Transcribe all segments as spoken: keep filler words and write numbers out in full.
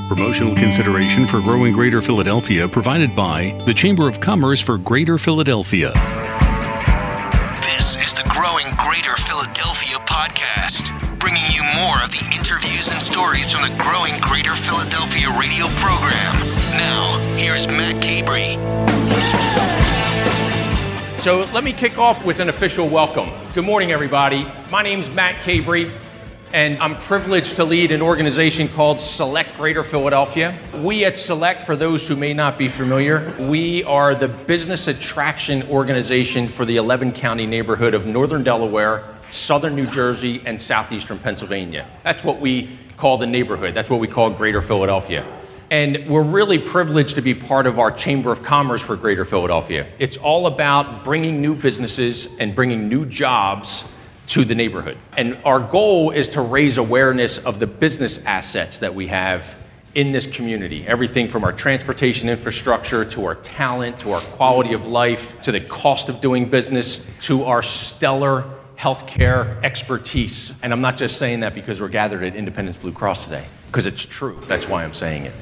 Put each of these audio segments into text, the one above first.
Promotional consideration for Growing Greater Philadelphia provided by the Chamber of Commerce for Greater Philadelphia. This is the Growing Greater Philadelphia podcast, bringing you more of the interviews and stories from the Growing Greater Philadelphia radio program. Now, here's Matt Cabrey. So let me kick off with an official welcome. Good morning, everybody. My name's Matt Cabrey, and I'm privileged to lead an organization called Select Greater Philadelphia. We at Select, for those who may not be familiar, we are the business attraction organization for the eleven county neighborhood of Northern Delaware, Southern New Jersey, and Southeastern Pennsylvania. That's what we call the neighborhood. That's what we call Greater Philadelphia. And we're really privileged to be part of our Chamber of Commerce for Greater Philadelphia. It's all about bringing new businesses and bringing new jobs to the neighborhood. And our goal is to raise awareness of the business assets that we have in this community. Everything from our transportation infrastructure, to our talent, to our quality of life, to the cost of doing business, to our stellar healthcare expertise. And I'm not just saying that because we're gathered at Independence Blue Cross today, because it's true. That's why I'm saying it.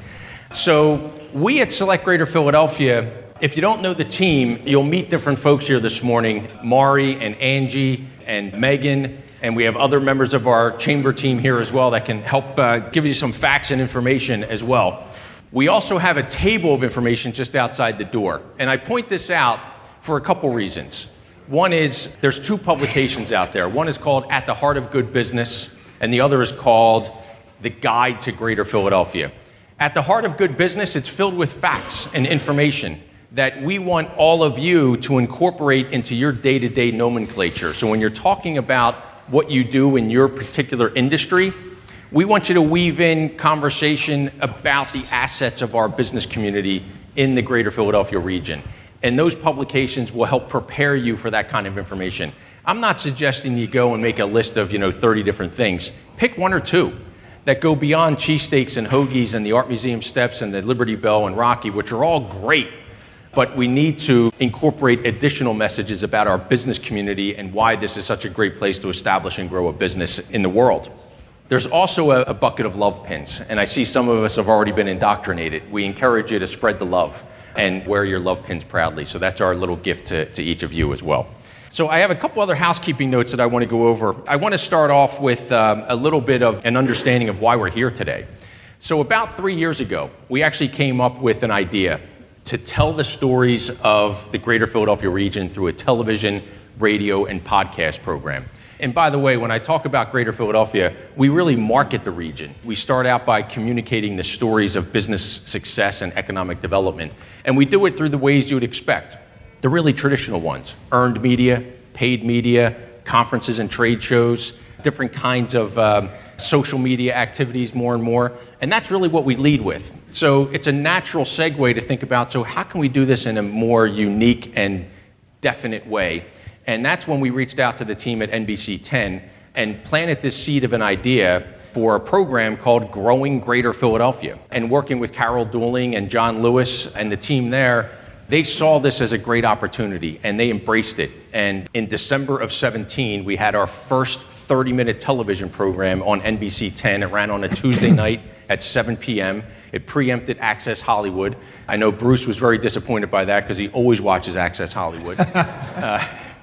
So we at Select Greater Philadelphia, if you don't know the team, you'll meet different folks here this morning, Mari and Angie and Megan, and we have other members of our chamber team here as well that can help uh, give you some facts and information as well. We also have a table of information just outside the door, and I point this out for a couple reasons. One is there's two publications out there. One is called At the Heart of Good Business, and the other is called The Guide to Greater Philadelphia. At the Heart of Good Business, it's filled with facts and information that we want all of you to incorporate into your day-to-day nomenclature. So when you're talking about what you do in your particular industry, we want you to weave in conversation about the assets of our business community in the Greater Philadelphia region. And those publications will help prepare you for that kind of information. I'm not suggesting you go and make a list of, you know, thirty different things. Pick one or two that go beyond cheesesteaks and hoagies and the Art Museum steps and the Liberty Bell and Rocky, which are all great. But we need to incorporate additional messages about our business community and why this is such a great place to establish and grow a business in the world. There's also a, a bucket of love pins, and I see some of us have already been indoctrinated. We encourage you to spread the love and wear your love pins proudly. So that's our little gift to, to each of you as well. So I have a couple other housekeeping notes that I want to go over. I want to start off with um, a little bit of an understanding of why we're here today. So about three years ago, we actually came up with an idea to tell the stories of the Greater Philadelphia region through a television, radio, and podcast program. And by the way, when I talk about Greater Philadelphia, we really market the region. We start out by communicating the stories of business success and economic development. And we do it through the ways you would expect. The really traditional ones: earned media, paid media, conferences and trade shows, different kinds of um, social media activities more and more. And that's really what we lead with. So it's a natural segue to think about, so how can we do this in a more unique and definite way? And that's when we reached out to the team at N B C ten and planted this seed of an idea for a program called Growing Greater Philadelphia. And working with Carol Dooling and John Lewis and the team there, they saw this as a great opportunity and they embraced it. And in December of seventeen, we had our first thirty minute television program on N B C ten. It ran on a Tuesday night at seven p.m. It preempted Access Hollywood. I know Bruce was very disappointed by that because he always watches Access Hollywood. uh,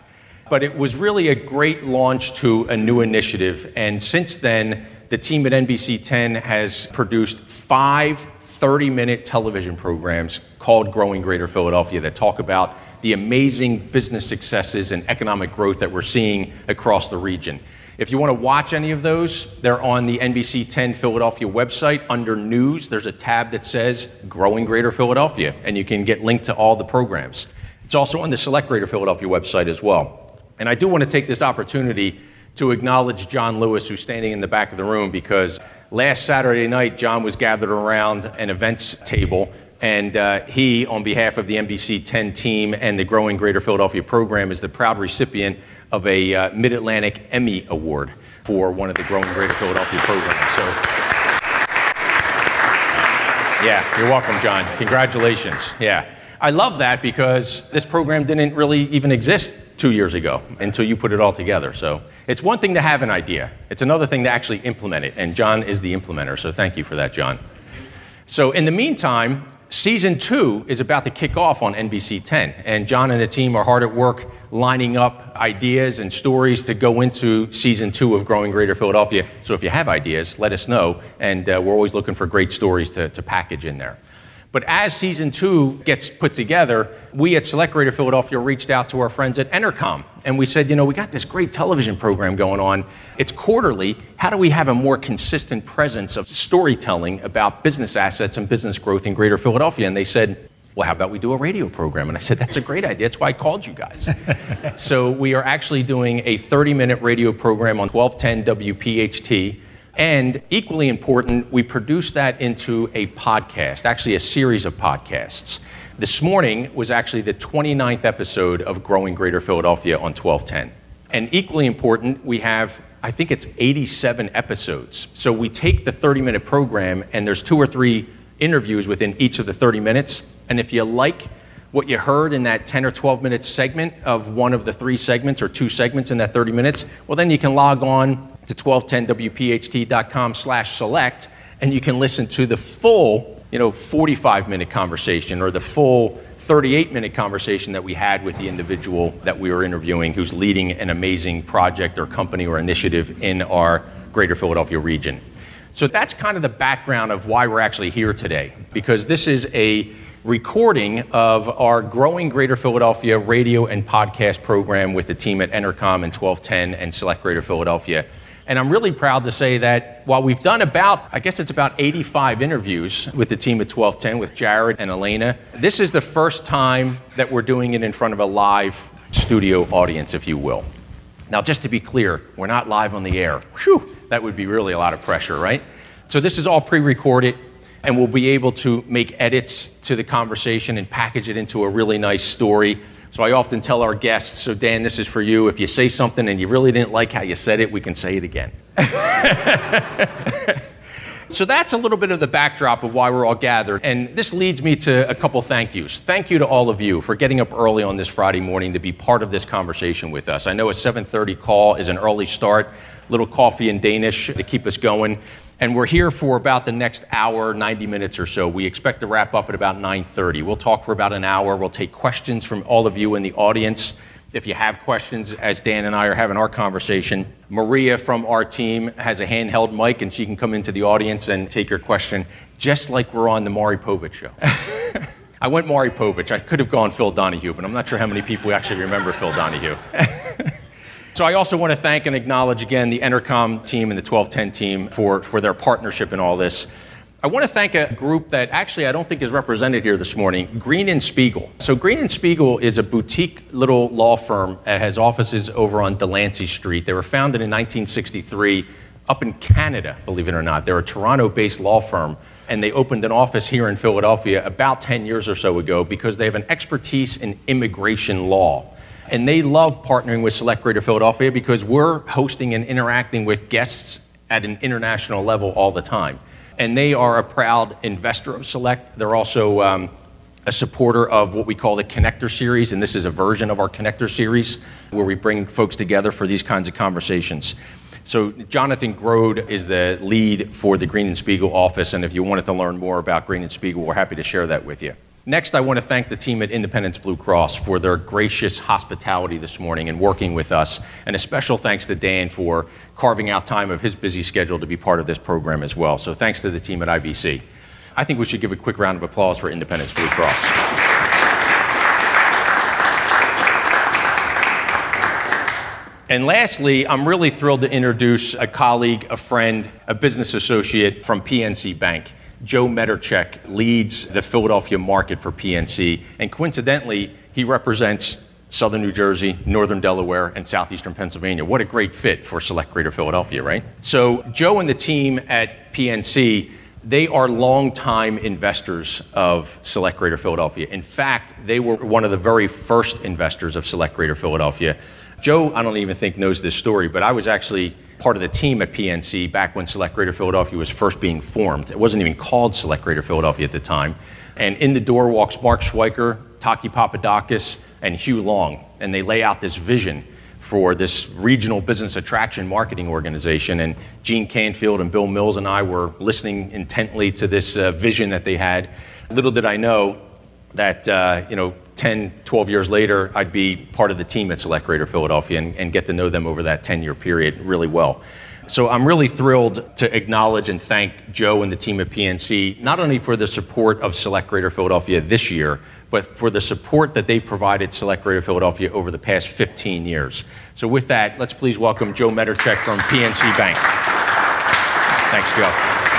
but it was really a great launch to a new initiative. And since then, the team at N B C ten has produced five thirty minute television programs called Growing Greater Philadelphia that talk about the amazing business successes and economic growth that we're seeing across the region. If you want to watch any of those, they're on the N B C ten Philadelphia website. Under News, there's a tab that says Growing Greater Philadelphia, and you can get linked to all the programs. It's also on the Select Greater Philadelphia website as well. And I do want to take this opportunity to acknowledge John Lewis, who's standing in the back of the room, because last Saturday night, John was gathered around an events table, and uh, he, on behalf of the N B C ten team and the Growing Greater Philadelphia program, is the proud recipient of a uh, Mid-Atlantic Emmy Award for one of the Growing Greater Philadelphia programs. So, yeah, you're welcome, John. Congratulations. Yeah. I love that because this program didn't really even exist two years ago until you put it all together. So it's one thing to have an idea. It's another thing to actually implement it. And John is the implementer. So thank you for that, John. So in the meantime, season two is about to kick off on N B C ten, and John and the team are hard at work lining up ideas and stories to go into season two of Growing Greater Philadelphia. So if you have ideas, let us know, and uh, we're always looking for great stories to, to package in there. But as season two gets put together, we at Select Greater Philadelphia reached out to our friends at Entercom, and we said, you know, we got this great television program going on. It's quarterly. How do we have a more consistent presence of storytelling about business assets and business growth in Greater Philadelphia? And they said, well, how about we do a radio program? And I said, that's a great idea. That's why I called you guys. So we are actually doing a thirty-minute radio program on twelve ten W P H T. And equally important, we produced that into a podcast, actually a series of podcasts. This morning was actually the twenty-ninth episode of Growing Greater Philadelphia on twelve ten. And equally important, we have, I think it's eighty-seven episodes. So we take the thirty-minute program, and there's two or three interviews within each of the thirty minutes. And if you like what you heard in that ten or twelve minute segment of one of the three segments or two segments in that thirty minutes, well, then you can log on to twelve ten W P H T dot com slash select, and you can listen to the full, you know, forty-five minute conversation or the full thirty-eight minute conversation that we had with the individual that we were interviewing who's leading an amazing project or company or initiative in our Greater Philadelphia region. So that's kind of the background of why we're actually here today, because this is a recording of our Growing Greater Philadelphia radio and podcast program with the team at Entercom and twelve ten and Select Greater Philadelphia. And I'm really proud to say that while we've done about, I guess it's about eighty-five interviews with the team at twelve ten with Jared and Elena, this is the first time that we're doing it in front of a live studio audience, if you will. Now, just to be clear, we're not live on the air. Whew, that would be really a lot of pressure, right? So this is all pre-recorded, and we'll be able to make edits to the conversation and package it into a really nice story. So I often tell our guests, so Dan, this is for you. If you say something and you really didn't like how you said it, we can say it again. So that's a little bit of the backdrop of why we're all gathered. And this leads me to a couple thank yous. Thank you to all of you for getting up early on this Friday morning to be part of this conversation with us. I know a seven thirty call is an early start, little coffee and Danish to keep us going. And we're here for about the next hour, ninety minutes or so. We expect to wrap up at about nine thirty. We'll talk for about an hour. We'll take questions from all of you in the audience. If you have questions, as Dan and I are having our conversation, Maria from our team has a handheld mic, and she can come into the audience and take your question, just like we're on the Maury Povich show. I went Maury Povich. I could have gone Phil Donahue, but I'm not sure how many people actually remember Phil Donahue. So I also want to thank and acknowledge again the Entercom team and the twelve ten team for, for their partnership in all this. I want to thank a group that actually I don't think is represented here this morning, Green and Spiegel. So Green and Spiegel is a boutique little law firm that has offices over on Delancey Street. They were founded in nineteen sixty-three up in Canada, believe it or not. They're a Toronto-based law firm, and they opened an office here in Philadelphia about ten years or so ago because they have an expertise in immigration law. And they love partnering with Select Greater Philadelphia because we're hosting and interacting with guests at an international level all the time. And they are a proud investor of Select. They're also um, a supporter of what we call the Connector Series, and this is a version of our Connector Series where we bring folks together for these kinds of conversations. So Jonathan Grode is the lead for the Green and Spiegel office, and if you wanted to learn more about Green and Spiegel, we're happy to share that with you. Next, I want to thank the team at Independence Blue Cross for their gracious hospitality this morning and working with us. And a special thanks to Dan for carving out time of his busy schedule to be part of this program as well. So thanks to the team at I B C. I think we should give a quick round of applause for Independence Blue Cross. And lastly, I'm really thrilled to introduce a colleague, a friend, a business associate from P N C Bank. Joe Mederchek leads the Philadelphia market for P N C, and coincidentally, he represents Southern New Jersey, Northern Delaware, and Southeastern Pennsylvania. What a great fit for Select Greater Philadelphia, right? So Joe and the team at P N C, they are longtime investors of Select Greater Philadelphia. In fact, they were one of the very first investors of Select Greater Philadelphia. Joe, I don't even think knows this story, but I was actually part of the team at P N C back when Select Greater Philadelphia was first being formed. It wasn't even called Select Greater Philadelphia at the time. And in the door walks Mark Schweiker, Taki Papadakis, and Hugh Long. And they lay out this vision for this regional business attraction marketing organization. And Gene Canfield and Bill Mills and I were listening intently to this uh, vision that they had. Little did I know that, uh, you know, ten, twelve years later, I'd be part of the team at Select Greater Philadelphia and, and get to know them over that ten-year period really well. So I'm really thrilled to acknowledge and thank Joe and the team at P N C, not only for the support of Select Greater Philadelphia this year, but for the support that they provided Select Greater Philadelphia over the past fifteen years. So with that, let's please welcome Joe Meterchek from P N C Bank. Thanks, Joe.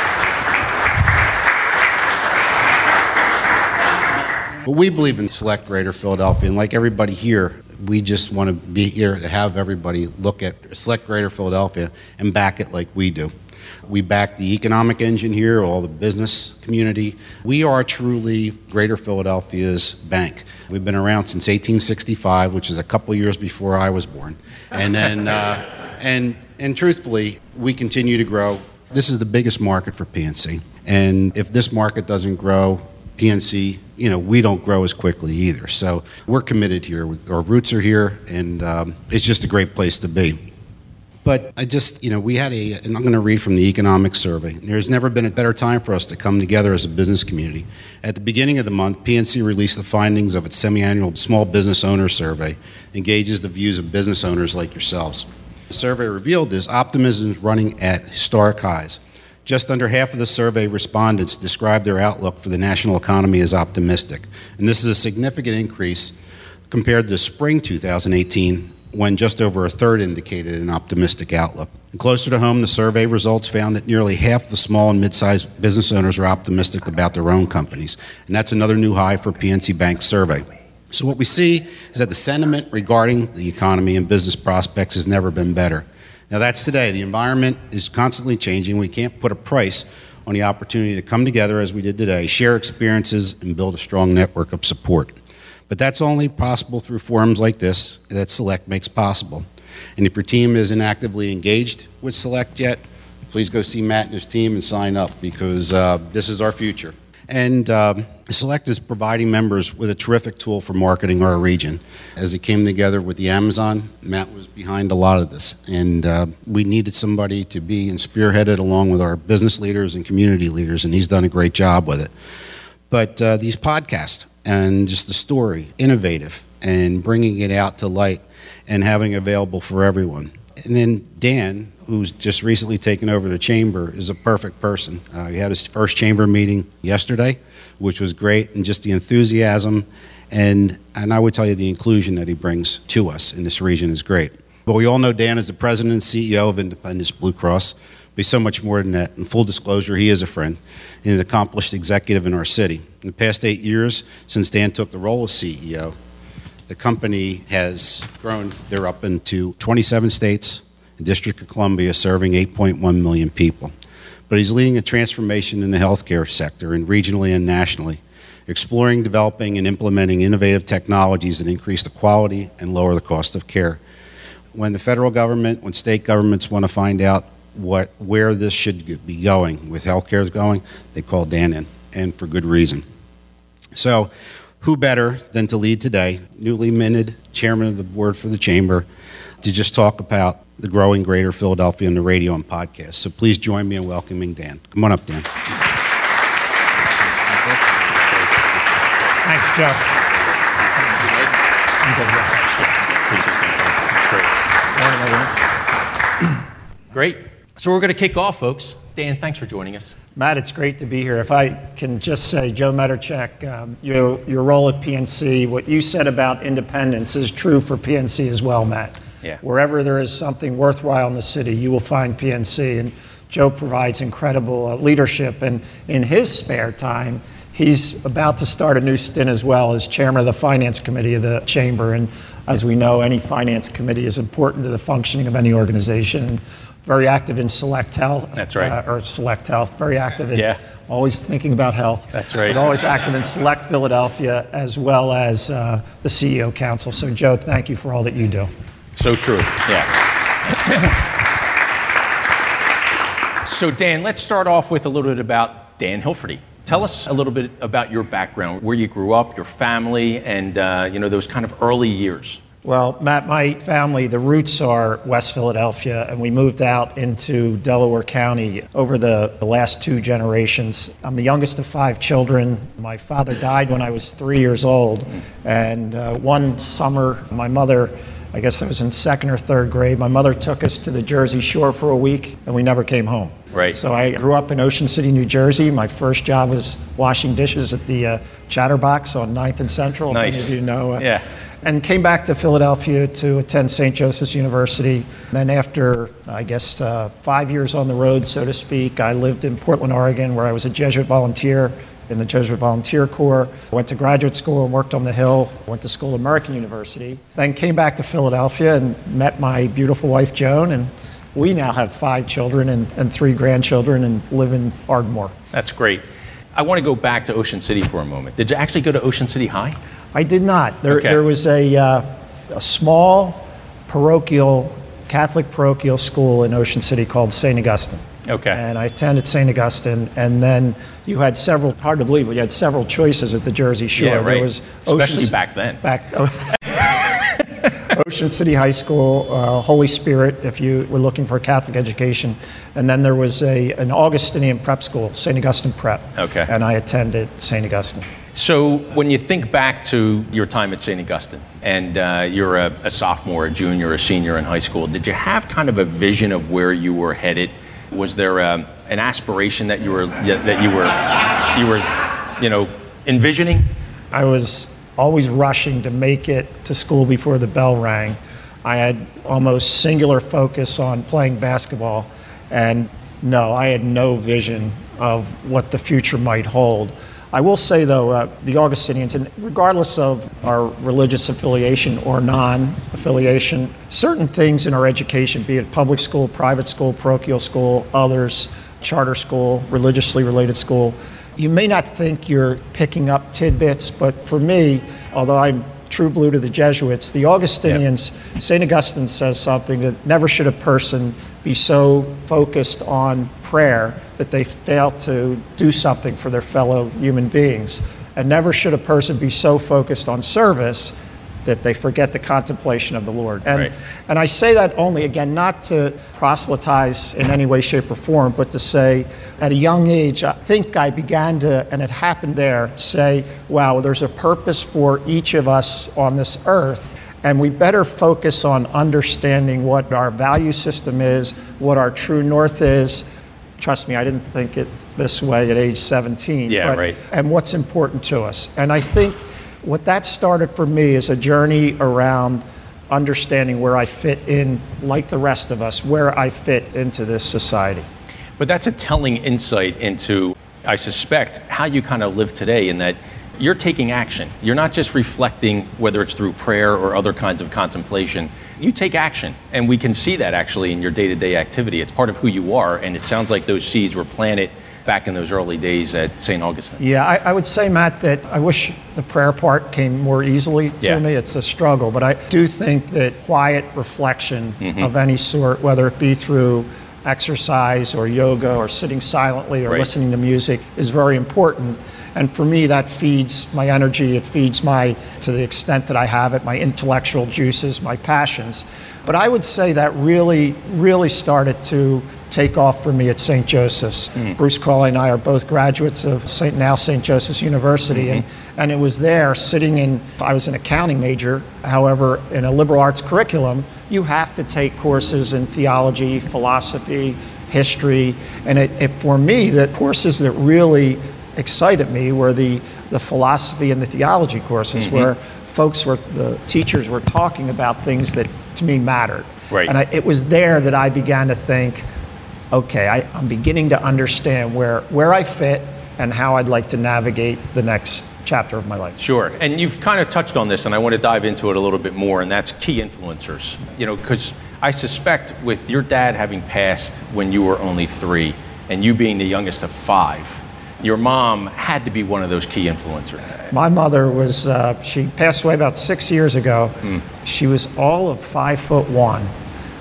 Well, we believe in Select Greater Philadelphia, and like everybody here, we just want to be here to have everybody look at Select Greater Philadelphia and back it like we do. We back the economic engine here, all the business community. We are truly Greater Philadelphia's bank. We've been around since eighteen sixty-five, which is a couple years before I was born. And then, uh, and and truthfully, we continue to grow. This is the biggest market for P N C, and if this market doesn't grow, P N C, you know, we don't grow as quickly either. So we're committed here. Our roots are here, and um, it's just a great place to be. But I just, you know, we had a, and I'm going to read from the economic survey. There's never been a better time for us to come together as a business community. At the beginning of the month, P N C released the findings of its semi-annual Small Business Owner Survey, engages the views of business owners like yourselves. The survey revealed this optimism is running at historic highs. Just under half of the survey respondents described their outlook for the national economy as optimistic. And this is a significant increase compared to spring two thousand eighteen, when just over a third indicated an optimistic outlook. And closer to home, the survey results found that nearly half the small and mid-sized business owners are optimistic about their own companies. And that's another new high for P N C Bank's survey. So what we see is that the sentiment regarding the economy and business prospects has never been better. Now that's today. The environment is constantly changing. We can't put a price on the opportunity to come together as we did today, share experiences, and build a strong network of support. But that's only possible through forums like this that Select makes possible. And if your team isn't actively engaged with Select yet, please go see Matt and his team and sign up, because uh, this is our future. And um, Select is providing members with a terrific tool for marketing our region. As it came together with the Amazon, Matt was behind a lot of this. And uh, we needed somebody to be and spearhead it along with our business leaders and community leaders, and he's done a great job with it. But uh, these podcasts and just the story, innovative, and bringing it out to light and having it available for everyone. And then Dan, who's just recently taken over the chamber, is a perfect person. Uh, he had his first chamber meeting yesterday, which was great, and just the enthusiasm and, and I would tell you the inclusion that he brings to us in this region is great. But we all know Dan is the president and C E O of Independence Blue Cross. But he's so much more than that. In full disclosure, he is a friend and an accomplished executive in our city. In the past eight years, since Dan took the role of C E O, the company has grown. They're up into twenty-seven states, the District of Columbia, serving eight point one million people. But he's leading a transformation in the healthcare sector, and regionally and nationally, exploring, developing, and implementing innovative technologies that increase the quality and lower the cost of care. When the federal government, when state governments want to find out what where this should be going, with healthcare is going, they call Dan in, and for good reason. So, who better than to lead today, newly minted chairman of the board for the chamber, to just talk about the growing Greater Philadelphia on the radio and podcast. So please join me in welcoming Dan. Come on up, Dan. Thanks, Joe. Morning, everyone. Great. So we're going to kick off, folks. Dan, thanks for joining us. Matt, it's great to be here. If I can just say, Joe Meterchek, um, your, your role at P N C, what you said about independence is true for P N C as well, Matt. Yeah. Wherever there is something worthwhile in the city, you will find P N C. And Joe provides incredible uh, leadership. And in his spare time, he's about to start a new stint as well as chairman of the finance committee of the chamber. And as we know, any finance committee is important to the functioning of any organization. Very active in Select Health. That's right. Uh, or Select Health. Very active in yeah. always thinking about health. That's right. But always active in Select Philadelphia, as well as uh, the C E O Council. So, Joe, thank you for all that you do. So true. Yeah. So, Dan, let's start off with a little bit about Dan Hilferty. Tell us a little bit about your background, where you grew up, your family, and uh, you know those kind of early years. Well, Matt, my family, the roots are West Philadelphia, and we moved out into Delaware County over the, the last two generations. I'm the youngest of five children. My father died when I was three years old, and uh, one summer, my mother, I guess I was in second or third grade, my mother took us to the Jersey Shore for a week, and we never came home. Right. So I grew up in Ocean City, New Jersey. My first job was washing dishes at the uh, Chatterbox on ninth and Central. Nice. If any of you know. Uh, Yeah. And came back to Philadelphia to attend Saint Joseph's University. Then after, I guess, uh, five years on the road, so to speak, I lived in Portland, Oregon, where I was a Jesuit volunteer in the Jesuit Volunteer Corps. Went to graduate school and worked on the Hill. Went to school at American University. Then came back to Philadelphia and met my beautiful wife, Joan, and we now have five children and, and three grandchildren and live in Ardmore. That's great. I want to go back to Ocean City for a moment. Did you actually go to Ocean City High? I did not. There, Okay. there was a, uh, a small parochial, Catholic parochial school in Ocean City called Saint Augustine. Okay. And I attended Saint Augustine, and then you had several, hard to believe, but you had several choices at the Jersey Shore. Yeah, right. There was Especially Ocean, back then. Back, Ocean City High School, uh, Holy Spirit, if you were looking for a Catholic education. And then there was a an Augustinian prep school, Saint Augustine Prep. Okay. And I attended Saint Augustine. So when you think back to your time at Saint Augustine, and uh, you're a, a sophomore, a junior, a senior in high school, did you have kind of a vision of where you were headed? Was there um, an aspiration that you were that you were you were, you know, envisioning? I was always rushing to make it to school before the bell rang. I had almost singular focus on playing basketball, and no, I had no vision of what the future might hold. I will say, though, uh, the Augustinians, and regardless of our religious affiliation or non-affiliation, certain things in our education, be it public school, private school, parochial school, others, charter school, religiously related school, you may not think you're picking up tidbits, but for me, although I'm true blue to the Jesuits, the Augustinians, yep. Saint Augustine says something that never should a person be so focused on prayer that they fail to do something for their fellow human beings. And never should a person be so focused on service that they forget the contemplation of the Lord. And, right. and I say that only, again, not to proselytize in any way, shape, or form, but to say at a young age, I think I began to, and it happened there, say, wow, there's a purpose for each of us on this earth, and we better focus on understanding what our value system is, what our true north is. Trust me, I didn't think it this way at age seventeen. Yeah, but, right. And what's important to us. And I think what that started for me is a journey around understanding where I fit in, like the rest of us, where I fit into this society. But that's a telling insight into, I suspect, how you kind of live today, in that you're taking action. You're not just reflecting, whether it's through prayer or other kinds of contemplation. You take action, and we can see that actually in your day-to-day activity. It's part of who you are, and it sounds like those seeds were planted back in those early days at Saint Augustine. Yeah, I, I would say, Matt, that I wish the prayer part came more easily to yeah. me. It's a struggle, but I do think that quiet reflection mm-hmm. of any sort, whether it be through exercise or yoga or sitting silently or right. listening to music, is very important. And for me, that feeds my energy. It feeds my, to the extent that I have it, my intellectual juices, my passions. But I would say that really, really started to take off for me at Saint Joseph's. Mm. Bruce Crawley and I are both graduates of Saint now Saint Joseph's University, mm-hmm. and, and it was there sitting in, I was an accounting major, however, in a liberal arts curriculum, you have to take courses in theology, philosophy, history, and it, it for me, the courses that really excited me were the, the philosophy and the theology courses, mm-hmm. where folks were, the teachers were talking about things that to me mattered. Right. And I, it was there that I began to think, okay, I, I'm beginning to understand where, where I fit and how I'd like to navigate the next chapter of my life. Sure, and you've kind of touched on this, and I want to dive into it a little bit more, and that's key influencers. You know, because I suspect with your dad having passed when you were only three, and you being the youngest of five, your mom had to be one of those key influencers. My mother was, uh, she passed away about six years ago. Mm. She was all of five foot one.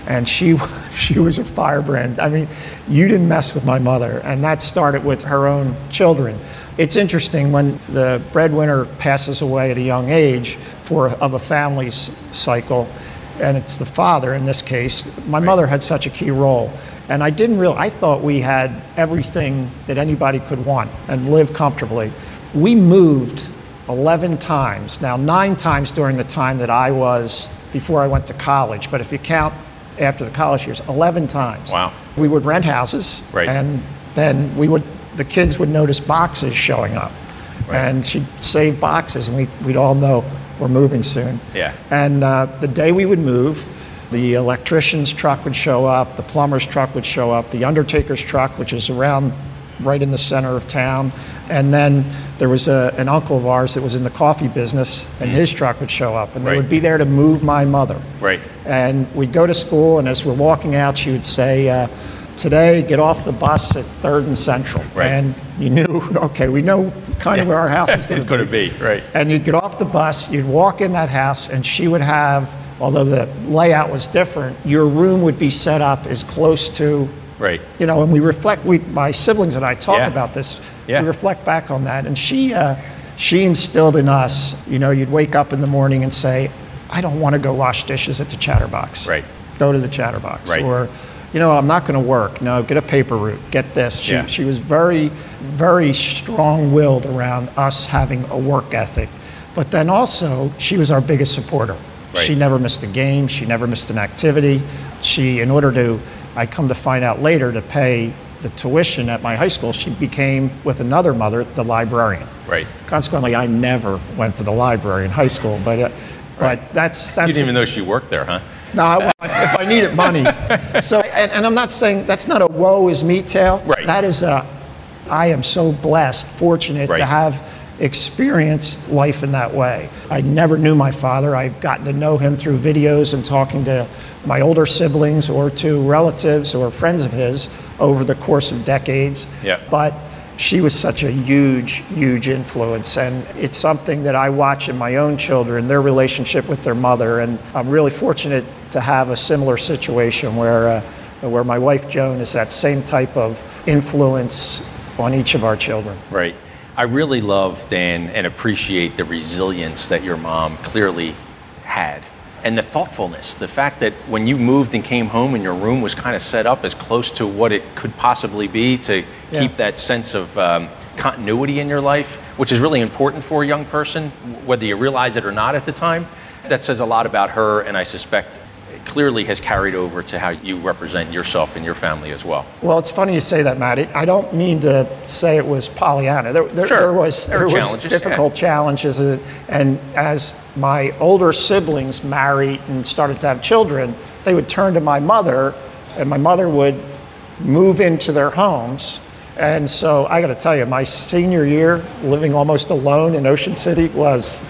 And she she was a firebrand. I mean, you didn't mess with my mother. And that started with her own children. It's interesting when the breadwinner passes away at a young age for of a family's cycle, and it's the father in this case. My right. mother had such a key role. And I didn't real I thought we had everything that anybody could want and live comfortably. We moved eleven times. Now, nine times during the time that I was, before I went to college, but if you count after the college years, eleven times. Wow. We would rent houses, right. and then we would, the kids would notice boxes showing up. Right. And she'd save boxes, and we, we'd all know we're moving soon. Yeah. And uh, the day we would move, the electrician's truck would show up, the plumber's truck would show up, the undertaker's truck, which is around right in the center of town. And then there was a, an uncle of ours that was in the coffee business, and mm. his truck would show up, and right. they would be there to move my mother. Right. And we'd go to school, and as we're walking out, she would say, uh, today, get off the bus at third and Central. Right. And you knew, okay, we know kind of yeah. where our house is going to be. be. Right. And you'd get off the bus, you'd walk in that house, and she would have, although the layout was different, your room would be set up as close to, right. you know, and we reflect, we, my siblings and I talk yeah. about this, yeah. we reflect back on that. And she, uh, she instilled in us, you know, you'd wake up in the morning and say, I don't want to go wash dishes at the Chatterbox. Right. Go to the Chatterbox. Right. Or, you know, I'm not going to work. No, get a paper route. Get this. She, yeah. she was very, very strong-willed around us having a work ethic. But then also, she was our biggest supporter. Right. She never missed a game. She never missed an activity. She, in order to, I come to find out later, to pay the tuition at my high school, she became, with another mother, the librarian. Right. Consequently, I never went to the library in high school. But, uh, right. but that's that's. You didn't even know she worked there, huh? No, I, if I needed money. So, and, and I'm not saying that's not a woe is me tale. Right. That is a, I am so blessed, fortunate right. to have experienced life in that way. I never knew my father. I've gotten to know him through videos and talking to my older siblings or to relatives or friends of his over the course of decades. Yeah. But she was such a huge, huge influence, and it's something that I watch in my own children, their relationship with their mother, and I'm really fortunate to have a similar situation where uh, where my wife Joan is that same type of influence on each of our children. Right. I really love, Dan, and appreciate the resilience that your mom clearly had. And the thoughtfulness, the fact that when you moved and came home and your room was kind of set up as close to what it could possibly be to yeah. keep that sense of um, continuity in your life, which is really important for a young person, whether you realize it or not at the time. That says a lot about her, and I suspect it clearly has carried over to how you represent yourself and your family as well. Well, it's funny you say that, Matt. It, I don't mean to say it was Pollyanna. There, there, sure. there was, there there was difficult yeah. challenges, and as my older siblings married and started to have children, they would turn to my mother, and my mother would move into their homes. And so I got to tell you, my senior year, living almost alone in Ocean City, was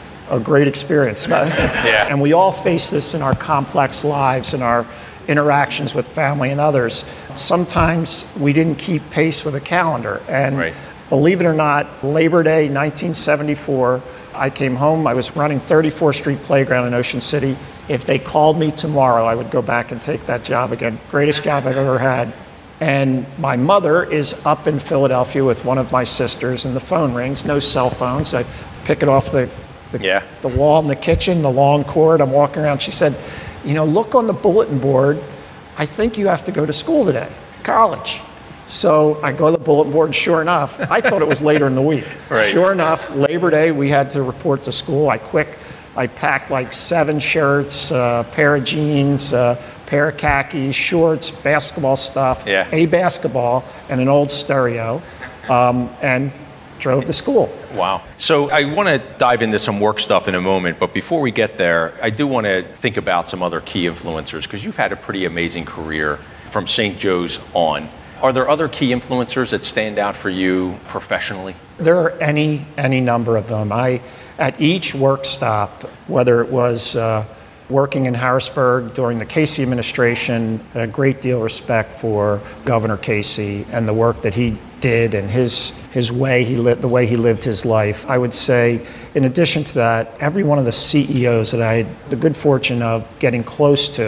a great experience. yeah. And we all face this in our complex lives and our interactions with family and others. Sometimes we didn't keep pace with a calendar. And right. believe it or not, Labor Day nineteen seventy-four, I came home, I was running thirty-fourth Street Playground in Ocean City. If they called me tomorrow, I would go back and take that job again. Greatest job I've ever had. And my mother is up in Philadelphia with one of my sisters, and the phone rings, no cell phones. I pick it off the The, yeah. the wall in the kitchen, the long cord. I'm walking around. She said, you know, look on the bulletin board. I think you have to go to school today, college. So I go to the bulletin board, and sure enough, I thought it was later in the week. Right. Sure enough, Labor Day, we had to report to school. I quick, I packed like seven shirts, a pair of jeans, a pair of khakis, shorts, basketball stuff, yeah. a basketball, and an old stereo, um, and drove to school. Wow. So I want to dive into some work stuff in a moment, but before we get there, I do want to think about some other key influencers, because you've had a pretty amazing career from Saint Joe's on. Are there other key influencers that stand out for you professionally? There are any any number of them. I, at each work stop, whether it was uh, working in Harrisburg during the Casey administration, I had a great deal of respect for Governor Casey and the work that he did and his his way he lived, the way he lived his life. I would say, in addition to that, every one of the C E Os that I had the good fortune of getting close to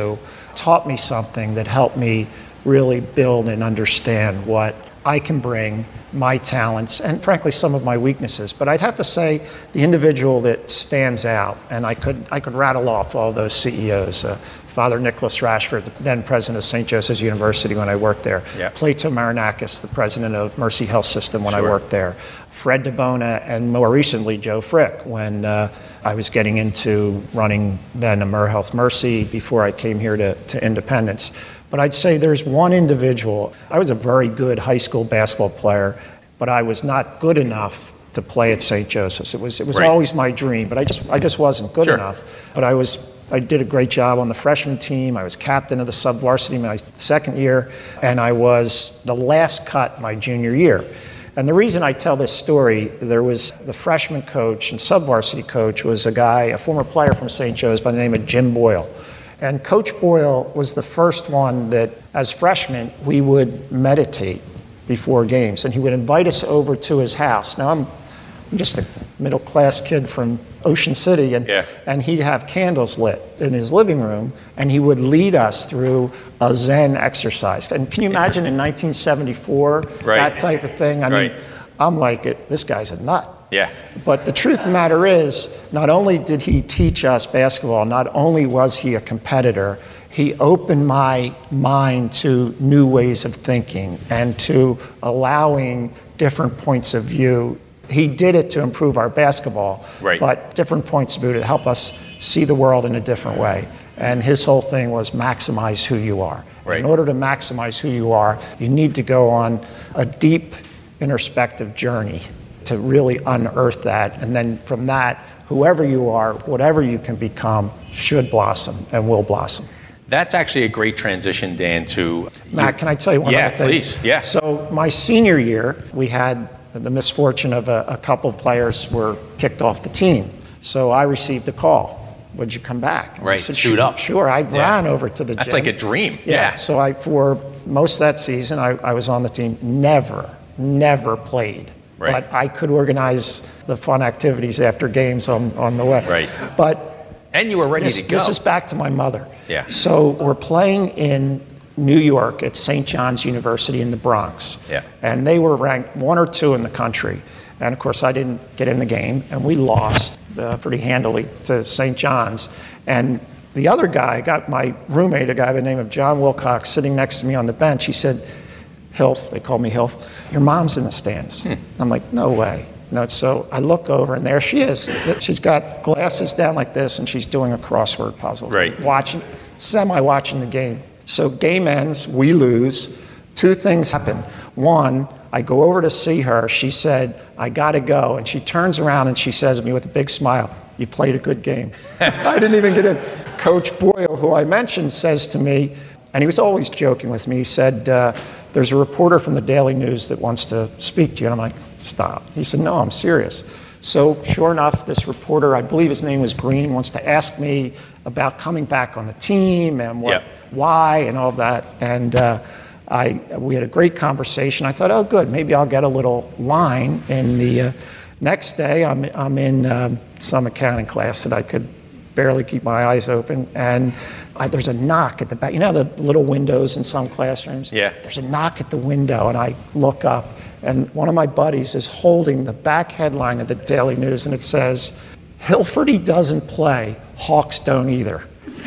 taught me something that helped me really build and understand what I can bring, my talents, and frankly, some of my weaknesses. But I'd have to say the individual that stands out, and I could I could rattle off all those C E Os. Uh, Father Nicholas Rashford, the then president of Saint Joseph's University when I worked there. Yep. Plato Marinakis, the president of Mercy Health System when Sure. I worked there. Fred DeBona, and more recently, Joe Frick, when uh, I was getting into running then Mer Health Mercy before I came here to, to Independence. But I'd say there's one individual. I was a very good high school basketball player, but I was not good enough to play at Saint Joseph's. It was it was Right. always my dream, but I just I just wasn't good Sure. enough. But I was I did a great job on the freshman team. I was captain of the sub-varsity my second year, and I was the last cut my junior year. And the reason I tell this story, there was the freshman coach and sub-varsity coach was a guy, a former player from Saint Joe's by the name of Jim Boyle. And Coach Boyle was the first one that, as freshmen, we would meditate before games. And he would invite us over to his house. Now, I'm I'm just a middle-class kid from Ocean City, and, Yeah. and he'd have candles lit in his living room, and he would lead us through a Zen exercise. And can you imagine in nineteen seventy-four, Right. that type of thing? I Right. mean, I'm like, it, this guy's a nut. Yeah. But the truth of the matter is, not only did he teach us basketball, not only was he a competitor, he opened my mind to new ways of thinking and to allowing different points of view. He did it to improve our basketball, Right. but different points of view to help us see the world in a different way. And his whole thing was maximize who you are. Right. In order to maximize who you are, you need to go on a deep introspective journey to really unearth that. And then from that, whoever you are, whatever you can become, should blossom and will blossom. That's actually a great transition, Dan, to... Matt, can I tell you one Yeah, other thing? please, yeah. So my senior year, we had the misfortune of a, a couple of players were kicked off the team. So I received a call. Would you come back? And I Right, said, suit sure, up. Sure, I Yeah. ran over to the That's gym. like a dream. Yeah. Yeah. So I, for most of that season, I, I was on the team. Never, never played. Right. But I could organize the fun activities after games on, on the way. Right. But And you were ready this, to go. this is back to my mother. Yeah. So we're playing in New York at Saint John's University in the Bronx. Yeah. And they were ranked one or two in the country. And of course, I didn't get in the game, and we lost uh, pretty handily to Saint John's. And the other guy, got my roommate, a guy by the name of John Wilcox, sitting next to me on the bench. He said, Hilf, they called me Hilf, your mom's in the stands. Hmm. I'm like, no way. No, so I look over, and there she is. She's got glasses down like this, and she's doing a crossword puzzle. Right. Watching, semi-watching the game. So game ends, we lose. Two things happen. One, I go over to see her. She said, I got to go. And she turns around and she says to me with a big smile, you played a good game. I didn't even get in. Coach Boyle, who I mentioned, says to me, and he was always joking with me, he said, uh, there's a reporter from the Daily News that wants to speak to you. And I'm like, stop. He said, no, I'm serious. So sure enough, this reporter, I believe his name was Green, wants to ask me about coming back on the team and what, Yep. why and all of that. And uh, I, we had a great conversation. I thought, oh, good, maybe I'll get a little line. And the uh, next day, I'm, I'm in um, some accounting class that I could barely keep my eyes open. And I, there's a knock at the back. You know the little windows in some classrooms? Yeah. There's a knock at the window, and I look up, and one of my buddies is holding the back headline of the Daily News, and it says, Hilferty doesn't play, Hawks don't either.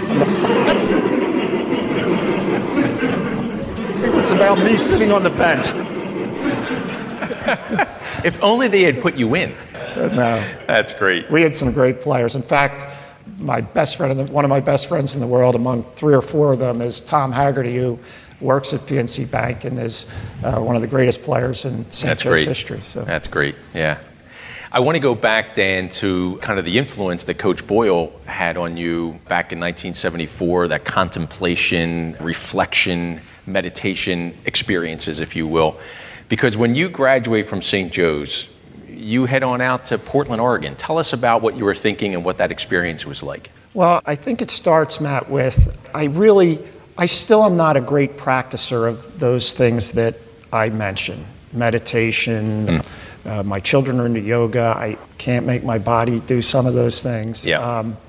It's about me sitting on the bench. If only they had put you in. No, That's great. we had some great players. In fact, my best friend, in the- one of my best friends in the world, among three or four of them, is Tom Haggerty, who works at P N C Bank and is uh, one of the greatest players in Saint That's Joe's great. history. So. That's great, yeah. I want to go back, Dan, to kind of the influence that Coach Boyle had on you back in nineteen seventy-four, that contemplation, reflection, meditation experiences, if you will. Because when you graduate from Saint Joe's, you head on out to Portland, Oregon. Tell us about what you were thinking and what that experience was like. Well, I think it starts, Matt, with I really, I still am not a great practicer of those things that I mentioned. Meditation, Mm. uh, my children are into yoga. I can't make my body do some of those things. Yeah. Um,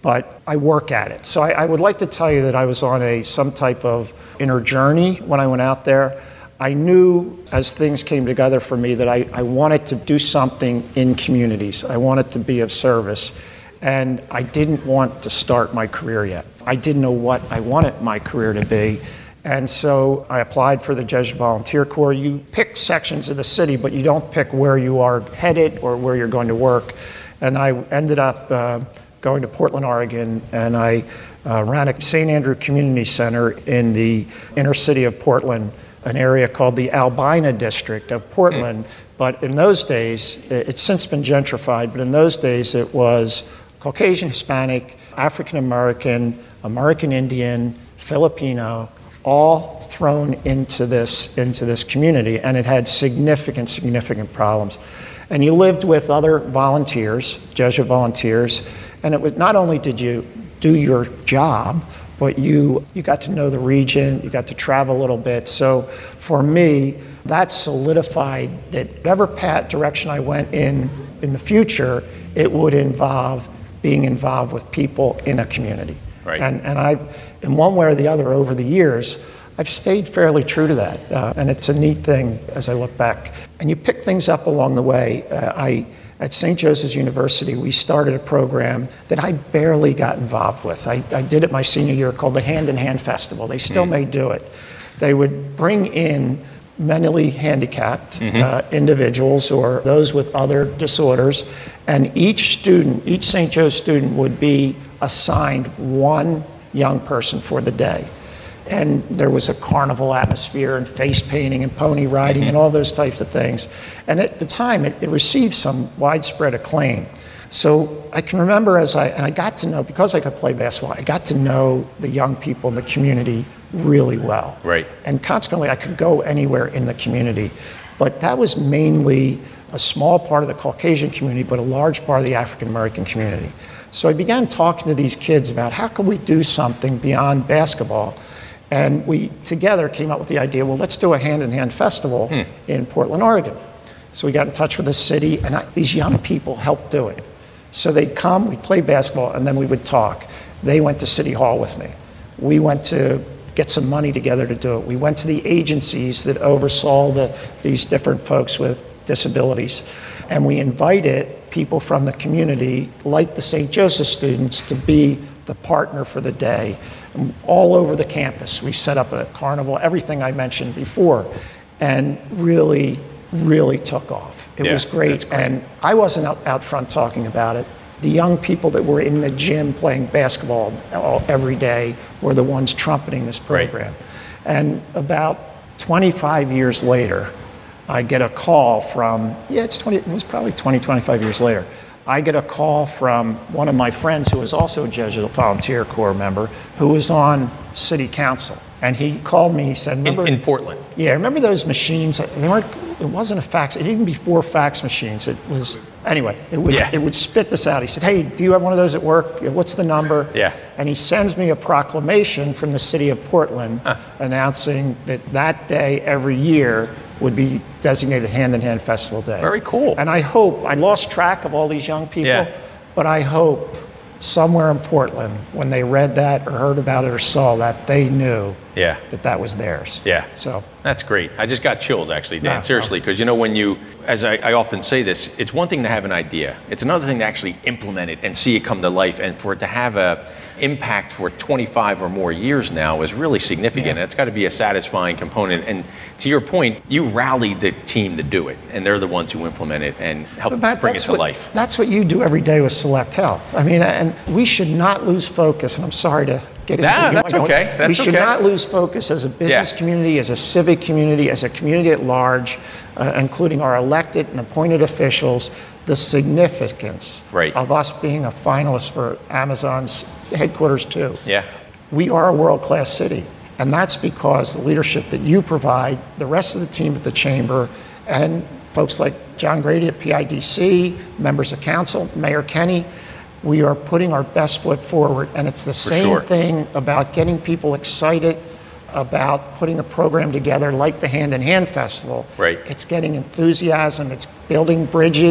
but I work at it. So I, I would like to tell you that I was on a some type of inner journey when I went out there. I knew as things came together for me that I, I wanted to do something in communities. I wanted to be of service. And I didn't want to start my career yet. I didn't know what I wanted my career to be. And so I applied for the Jesuit Volunteer Corps. You pick sections of the city, but you don't pick where you are headed or where you're going to work. And I ended up uh, going to Portland, Oregon, and I uh, ran a Saint Andrew Community Center in the inner city of Portland, an area called the Albina District of Portland. Mm. But in those days, it's since been gentrified, but in those days it was Caucasian, Hispanic, African American, American Indian, Filipino, all thrown into this into this community, and it had significant, significant problems. And you lived with other volunteers, Jesuit volunteers, and it was not only did you do your job, but you you got to know the region, you got to travel a little bit. So for me, that solidified that whatever path direction I went in in the future, it would involve being involved with people in a community. Right. And, and I've, in one way or the other over the years, I've stayed fairly true to that. Uh, and it's a neat thing as I look back. And you pick things up along the way. Uh, I, at Saint Joseph's University, we started a program that I barely got involved with. I, I did it my senior year called the Hand in Hand Festival. They still mm. may do it. They would bring in mentally handicapped mm-hmm. uh, individuals or those with other disorders, and each student, each Saint Joe student would be assigned one young person for the day. And there was a carnival atmosphere and face painting and pony riding mm-hmm. and all those types of things. And at the time, it, it received some widespread acclaim. So I can remember as I, and I got to know, because I could play basketball, I got to know the young people in the community really well. Right. And consequently, I could go anywhere in the community. But that was mainly a small part of the Caucasian community, but a large part of the African American community. So I began talking to these kids about how can we do something beyond basketball. And we together came up with the idea, well, let's do a hand-in-hand festival hmm. in Portland, Oregon. So we got in touch with the city, and I, these young people helped do it. So they'd come, we'd play basketball, and then we would talk. They went to City Hall with me. We went to get some money together to do it. We went to the agencies that oversaw the, these different folks with disabilities. And we invited people from the community, like the Saint Joseph students, to be the partner for the day. And all over the campus, we set up a carnival, everything I mentioned before, and really, really took off. It yeah, was great. great. And I wasn't out, out front talking about it. The young people that were in the gym playing basketball all, every day were the ones trumpeting this program. Right. And about twenty-five years later, I get a call from, yeah, it's twenty, it was probably twenty, twenty-five years later. I get a call from one of my friends who was also a Jesuit Volunteer Corps member who was on city council. And he called me, he said, remember- In, in Portland? Yeah, remember those machines? They weren't, it wasn't a fax, even before fax machines, it was, anyway, it would, yeah. it would spit this out. He said, hey, do you have one of those at work? What's the number? Yeah. And he sends me a proclamation from the city of Portland huh. announcing that that day every year would be designated Hand-in-Hand Festival Day. Very cool. And I hope, I lost track of all these young people, yeah. but I hope somewhere in Portland, when they read that or heard about it or saw that, they knew yeah. that that was theirs. Yeah. So that's great. I just got chills actually, Dan, no, seriously, because no. you know, when you, as I, I often say this, it's one thing to have an idea. It's another thing to actually implement it and see it come to life, and for it to have a impact for twenty-five or more years now is really significant. Yeah. It's got to be a satisfying component. And to your point, you rallied the team to do it, and they're the ones who implement it and help Matt, bring it to what, life. That's what you do every day with Select Health. I mean, and we should not lose focus, and I'm sorry to get into Nah, it. that's okay. That's we should okay. not lose focus as a business Yeah. community, as a civic community, as a community at large, uh, including our elected and appointed officials, the significance right. of us being a finalist for Amazon's headquarters too. Yeah. We are a world-class city, and that's because the leadership that you provide, the rest of the team at the Chamber, and folks like John Grady at P I D C, members of council, Mayor Kenny, we are putting our best foot forward, and it's the same sure. thing about getting people excited about putting a program together like the Hand in Hand Festival. Right. It's getting enthusiasm, it's building bridges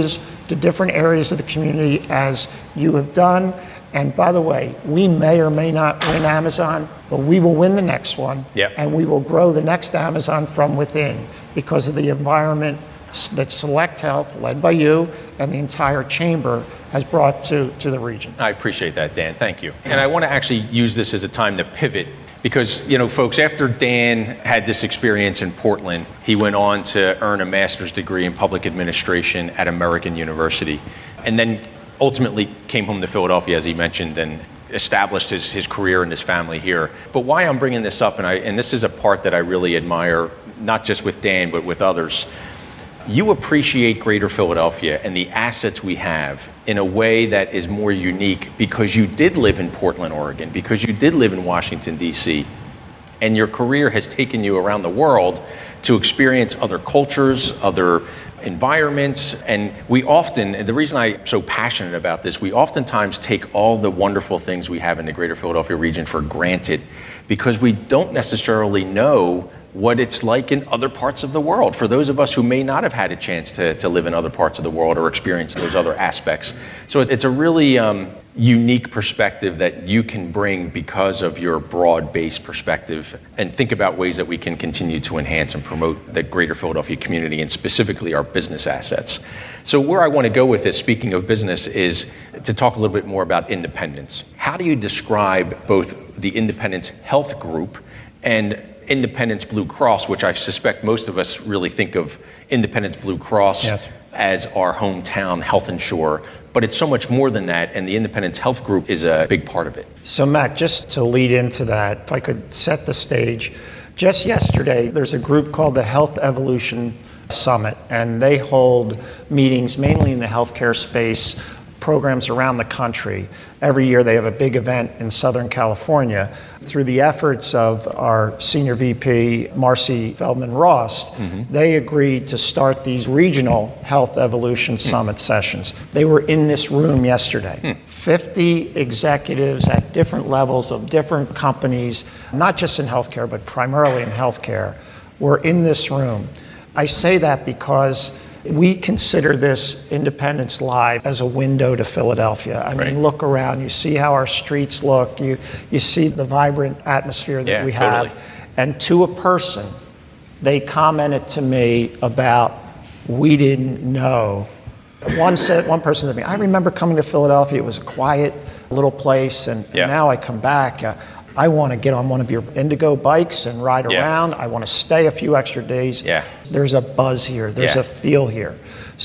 to different areas of the community as you have done. And by the way, we may or may not win Amazon, but we will win the next one. Yep. And we will grow the next Amazon from within because of the environment that Select Health, led by you, and the entire chamber has brought to, to the region. I appreciate that, Dan. Thank you. And I want to actually use this as a time to pivot because, you know, folks, after Dan had this experience in Portland, he went on to earn a master's degree in public administration at American University, and then ultimately came home to Philadelphia, as he mentioned, and established his, his career and his family here. But why I'm bringing this up, and, I, and this is a part that I really admire, not just with Dan, but with others, you appreciate Greater Philadelphia and the assets we have in a way that is more unique because you did live in Portland, Oregon, because you did live in Washington, D C, and your career has taken you around the world to experience other cultures, other environments. And we often, and the reason I'm so passionate about this, we oftentimes take all the wonderful things we have in the Greater Philadelphia region for granted because we don't necessarily know what it's like in other parts of the world for those of us who may not have had a chance to, to live in other parts of the world or experience those other aspects. So it's a really um, unique perspective that you can bring because of your broad-based perspective, and think about ways that we can continue to enhance and promote the Greater Philadelphia community and specifically our business assets. So where I want to go with this, speaking of business, is to talk a little bit more about Independence. How do you describe both the Independence Health Group and Independence Blue Cross, which I suspect most of us really think of Independence Blue Cross yes. as our hometown health insurer, but it's so much more than that, and the Independence Health Group is a big part of it. So Matt, just to lead into that, if I could set the stage, just yesterday there's a group called the Health Evolution Summit, and they hold meetings mainly in the healthcare space, programs around the country. Every year they have a big event in Southern California. Through the efforts of our senior V P, Marcy Feldman-Ross, mm-hmm. they agreed to start these regional Health Evolution Summit mm. sessions. They were in this room yesterday. Mm. fifty executives at different levels of different companies, not just in healthcare, but primarily in healthcare, were in this room. I say that because we consider this Independence Live as a window to Philadelphia. I right. mean, look around, you see how our streets look, you, you see the vibrant atmosphere that yeah, we totally. have. And to a person, they commented to me about, we didn't know. One said, one person said to me, I remember coming to Philadelphia, it was a quiet little place, and, yeah. and now I come back, uh, I want to get on one of your Indigo bikes and ride yeah. around. I want to stay a few extra days. Yeah. There's a buzz here. There's yeah. a feel here.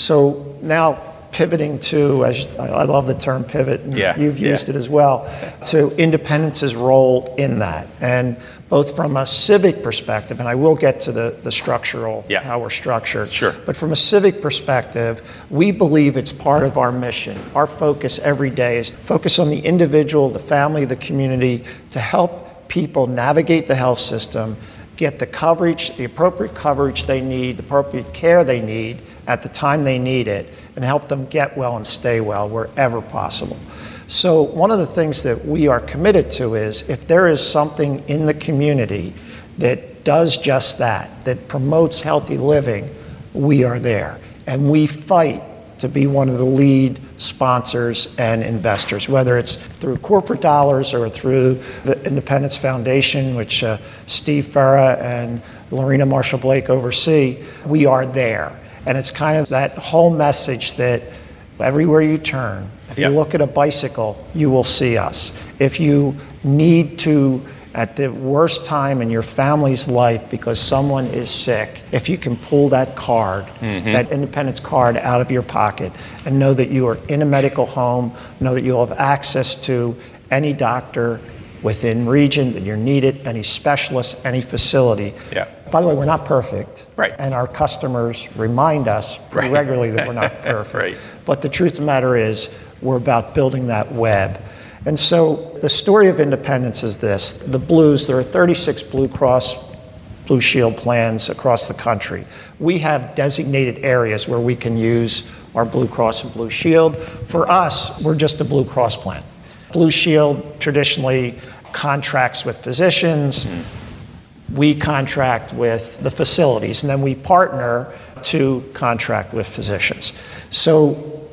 So now pivoting to, as I love the term pivot, and yeah. you've yeah. used it as well, to Independence's role in that. And both from a civic perspective, and I will get to the, the structural, yeah. how we're structured. Sure. But from a civic perspective, we believe it's part of our mission. Our focus every day is to focus on the individual, the family, the community, to help people navigate the health system, get the coverage, the appropriate coverage they need, the appropriate care they need at the time they need it, and help them get well and stay well wherever possible. So one of the things that we are committed to is if there is something in the community that does just that, that promotes healthy living, we are there. And we fight to be one of the lead sponsors and investors, whether it's through corporate dollars or through the Independence Foundation, which uh, Steve Farah and Lorena Marshall-Blake oversee. We are there. And it's kind of that whole message that everywhere you turn, if yep. you look at a bicycle, you will see us. If you need to, at the worst time in your family's life because someone is sick, if you can pull that card, mm-hmm. that Independence card out of your pocket and know that you are in a medical home, know that you'll have access to any doctor within region that you're needed, any specialist, any facility. Yeah. By the way, we're not perfect. Right. And our customers remind us right. regularly that we're not perfect. right. But the truth of the matter is, we're about building that web. And so the story of Independence is this. The Blues, there are thirty-six Blue Cross Blue Shield plans across the country. We have designated areas where we can use our Blue Cross and Blue Shield. For us, we're just a Blue Cross plan. Blue Shield traditionally contracts with physicians. Mm-hmm. We contract with the facilities, and then we partner to contract with physicians. So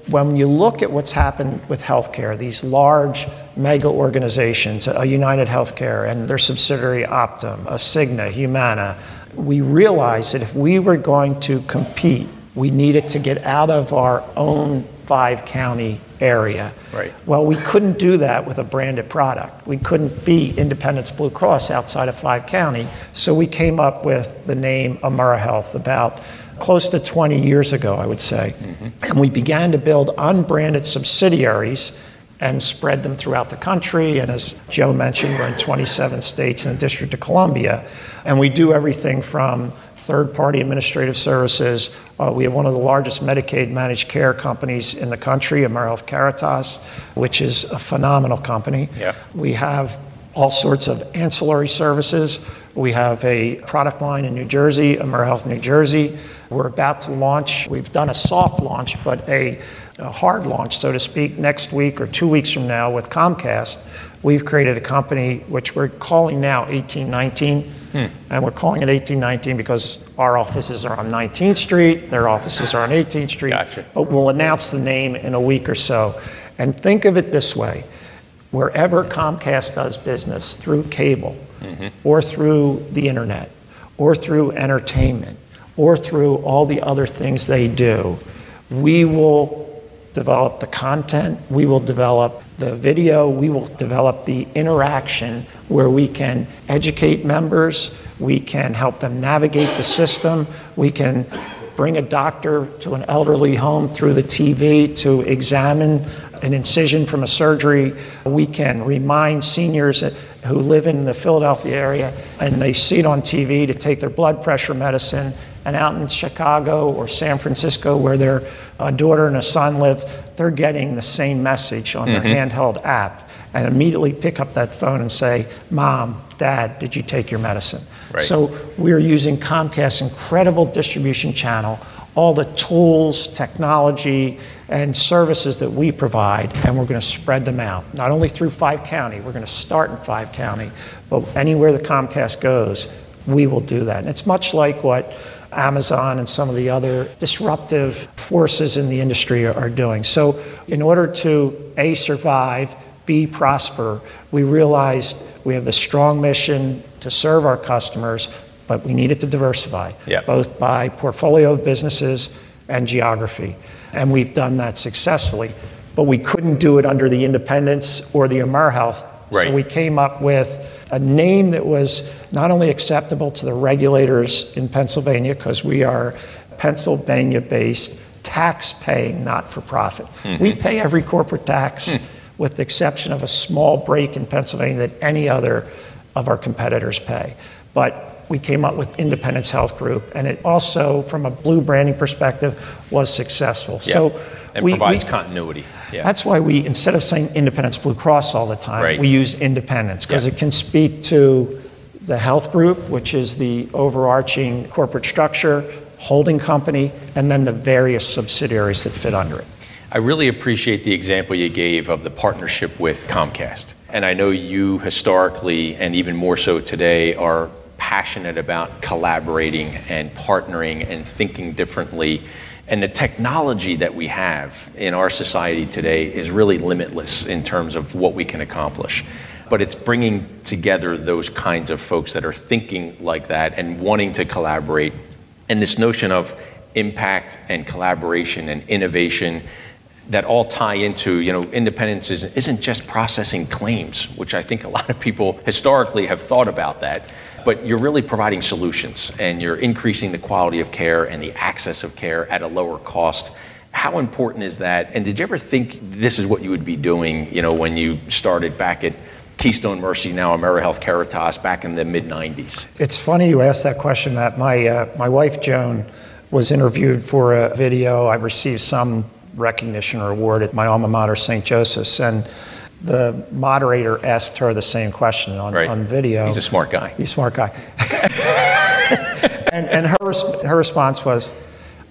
when you look at what's happened with healthcare, these large mega organizations, a United Healthcare and their subsidiary Optum, a Cigna, Humana, we realized that if we were going to compete, we needed to get out of our own five county area. Right. Well, we couldn't do that with a branded product. We couldn't be Independence Blue Cross outside of five county. So we came up with the name AmeriHealth about close to twenty years ago, I would say. Mm-hmm. And we began to build unbranded subsidiaries and spread them throughout the country. And as Joe mentioned, we're in twenty-seven states and the District of Columbia. And we do everything from third-party administrative services. Uh, we have one of the largest Medicaid managed care companies in the country, AmeriHealth Caritas, which is a phenomenal company. Yeah. We have all sorts of ancillary services. We have a product line in New Jersey, AmeriHealth New Jersey. We're about to launch, we've done a soft launch, but a, a hard launch, so to speak, next week or two weeks from now with Comcast. We've created a company which we're calling now eighteen nineteen. Hmm. And we're calling it eighteen nineteen because our offices are on nineteenth Street, their offices are on eighteenth Street. Gotcha. But we'll announce the name in a week or so. And think of it this way, wherever Comcast does business through cable, mm-hmm. or through the internet, or through entertainment, or through all the other things they do, we will develop the content, we will develop the video, we will develop the interaction where we can educate members, we can help them navigate the system, we can bring a doctor to an elderly home through the T V to examine an incision from a surgery. We can remind seniors who live in the Philadelphia area and they see it on T V to take their blood pressure medicine, and out in Chicago or San Francisco where their uh, daughter and a son live, they're getting the same message on mm-hmm. their handheld app and immediately pick up that phone and say, Mom, Dad, did you take your medicine? Right. So we're using Comcast's incredible distribution channel, all the tools, technology, and services that we provide, and we're going to spread them out. Not only through five county, we're going to start in five county, but anywhere the Comcast goes, we will do that. And it's much like what Amazon and some of the other disruptive forces in the industry are, are doing. So in order to, A, survive, B, prosper, we realized we have the strong mission to serve our customers, but we needed to diversify, yep. both by portfolio of businesses and geography. And we've done that successfully. But we couldn't do it under the Independence or the AmeriHealth. Right. So we came up with a name that was not only acceptable to the regulators in Pennsylvania, because we are Pennsylvania-based, tax-paying, not-for-profit. Mm-hmm. We pay every corporate tax, mm. with the exception of a small break in Pennsylvania that any other of our competitors pay. But we came up with Independence Health Group, and it also, from a blue branding perspective, was successful. Yeah. So and we, provides we, continuity. Yeah. That's why we, instead of saying Independence Blue Cross all the time, right. we use Independence, because yeah. it can speak to the health group, which is the overarching corporate structure, holding company, and then the various subsidiaries that fit under it. I really appreciate the example you gave of the partnership with Comcast. And I know you historically, and even more so today, are passionate about collaborating and partnering and thinking differently. And the technology that we have in our society today is really limitless in terms of what we can accomplish. But it's bringing together those kinds of folks that are thinking like that and wanting to collaborate. And this notion of impact and collaboration and innovation that all tie into, you know, independence isn't, isn't just processing claims, which I think a lot of people historically have thought about that. But you're really providing solutions, and you're increasing the quality of care and the access of care at a lower cost. How important is that? And did you ever think this is what you would be doing, you know, when you started back at Keystone Mercy, now AmeriHealth Caritas, back in the mid nineties? It's funny you asked that question, Matt. My, uh, my wife, Joan, was interviewed for a video. I received some recognition or award at my alma mater, Saint Joseph's, and the moderator asked her the same question on, right. on video. He's a smart guy. He's a smart guy. and and her, her response was,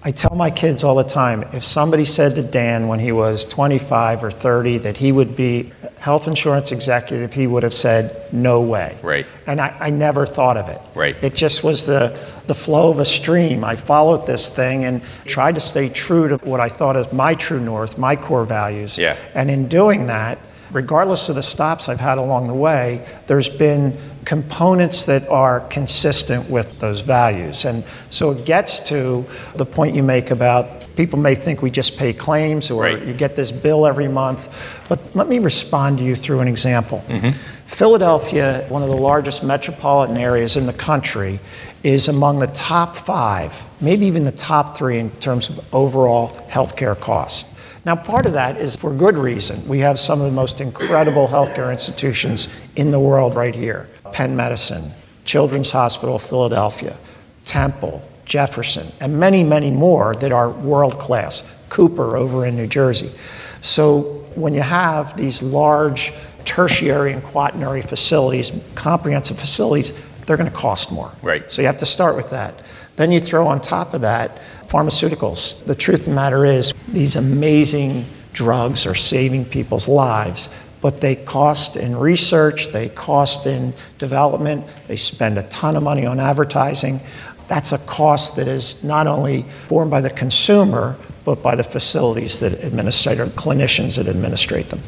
I tell my kids all the time, if somebody said to Dan when he was twenty-five or thirty that he would be a health insurance executive, he would have said, no way. Right. And I, I never thought of it. Right. It just was the, the flow of a stream. I followed this thing and tried to stay true to what I thought is my true north, my core values. Yeah. And in doing that, regardless of the stops I've had along the way, there's been components that are consistent with those values. And so it gets to the point you make about people may think we just pay claims or right. you get this bill every month. But let me respond to you through an example. Mm-hmm. Philadelphia, one of the largest metropolitan areas in the country, is among the top five, maybe even the top three in terms of overall healthcare costs. Now, part of that is for good reason. We have some of the most incredible healthcare institutions in the world right here. Penn Medicine, Children's Hospital of Philadelphia, Temple, Jefferson, and many, many more that are world-class. Cooper over in New Jersey. So when you have these large tertiary and quaternary facilities, comprehensive facilities, they're going to cost more. Right. So you have to start with that. Then you throw on top of that pharmaceuticals. The truth of the matter is these amazing drugs are saving people's lives, but they cost in research, they cost in development, they spend a ton of money on advertising. That's a cost that is not only borne by the consumer, but by the facilities that administrate, or clinicians that administrate them.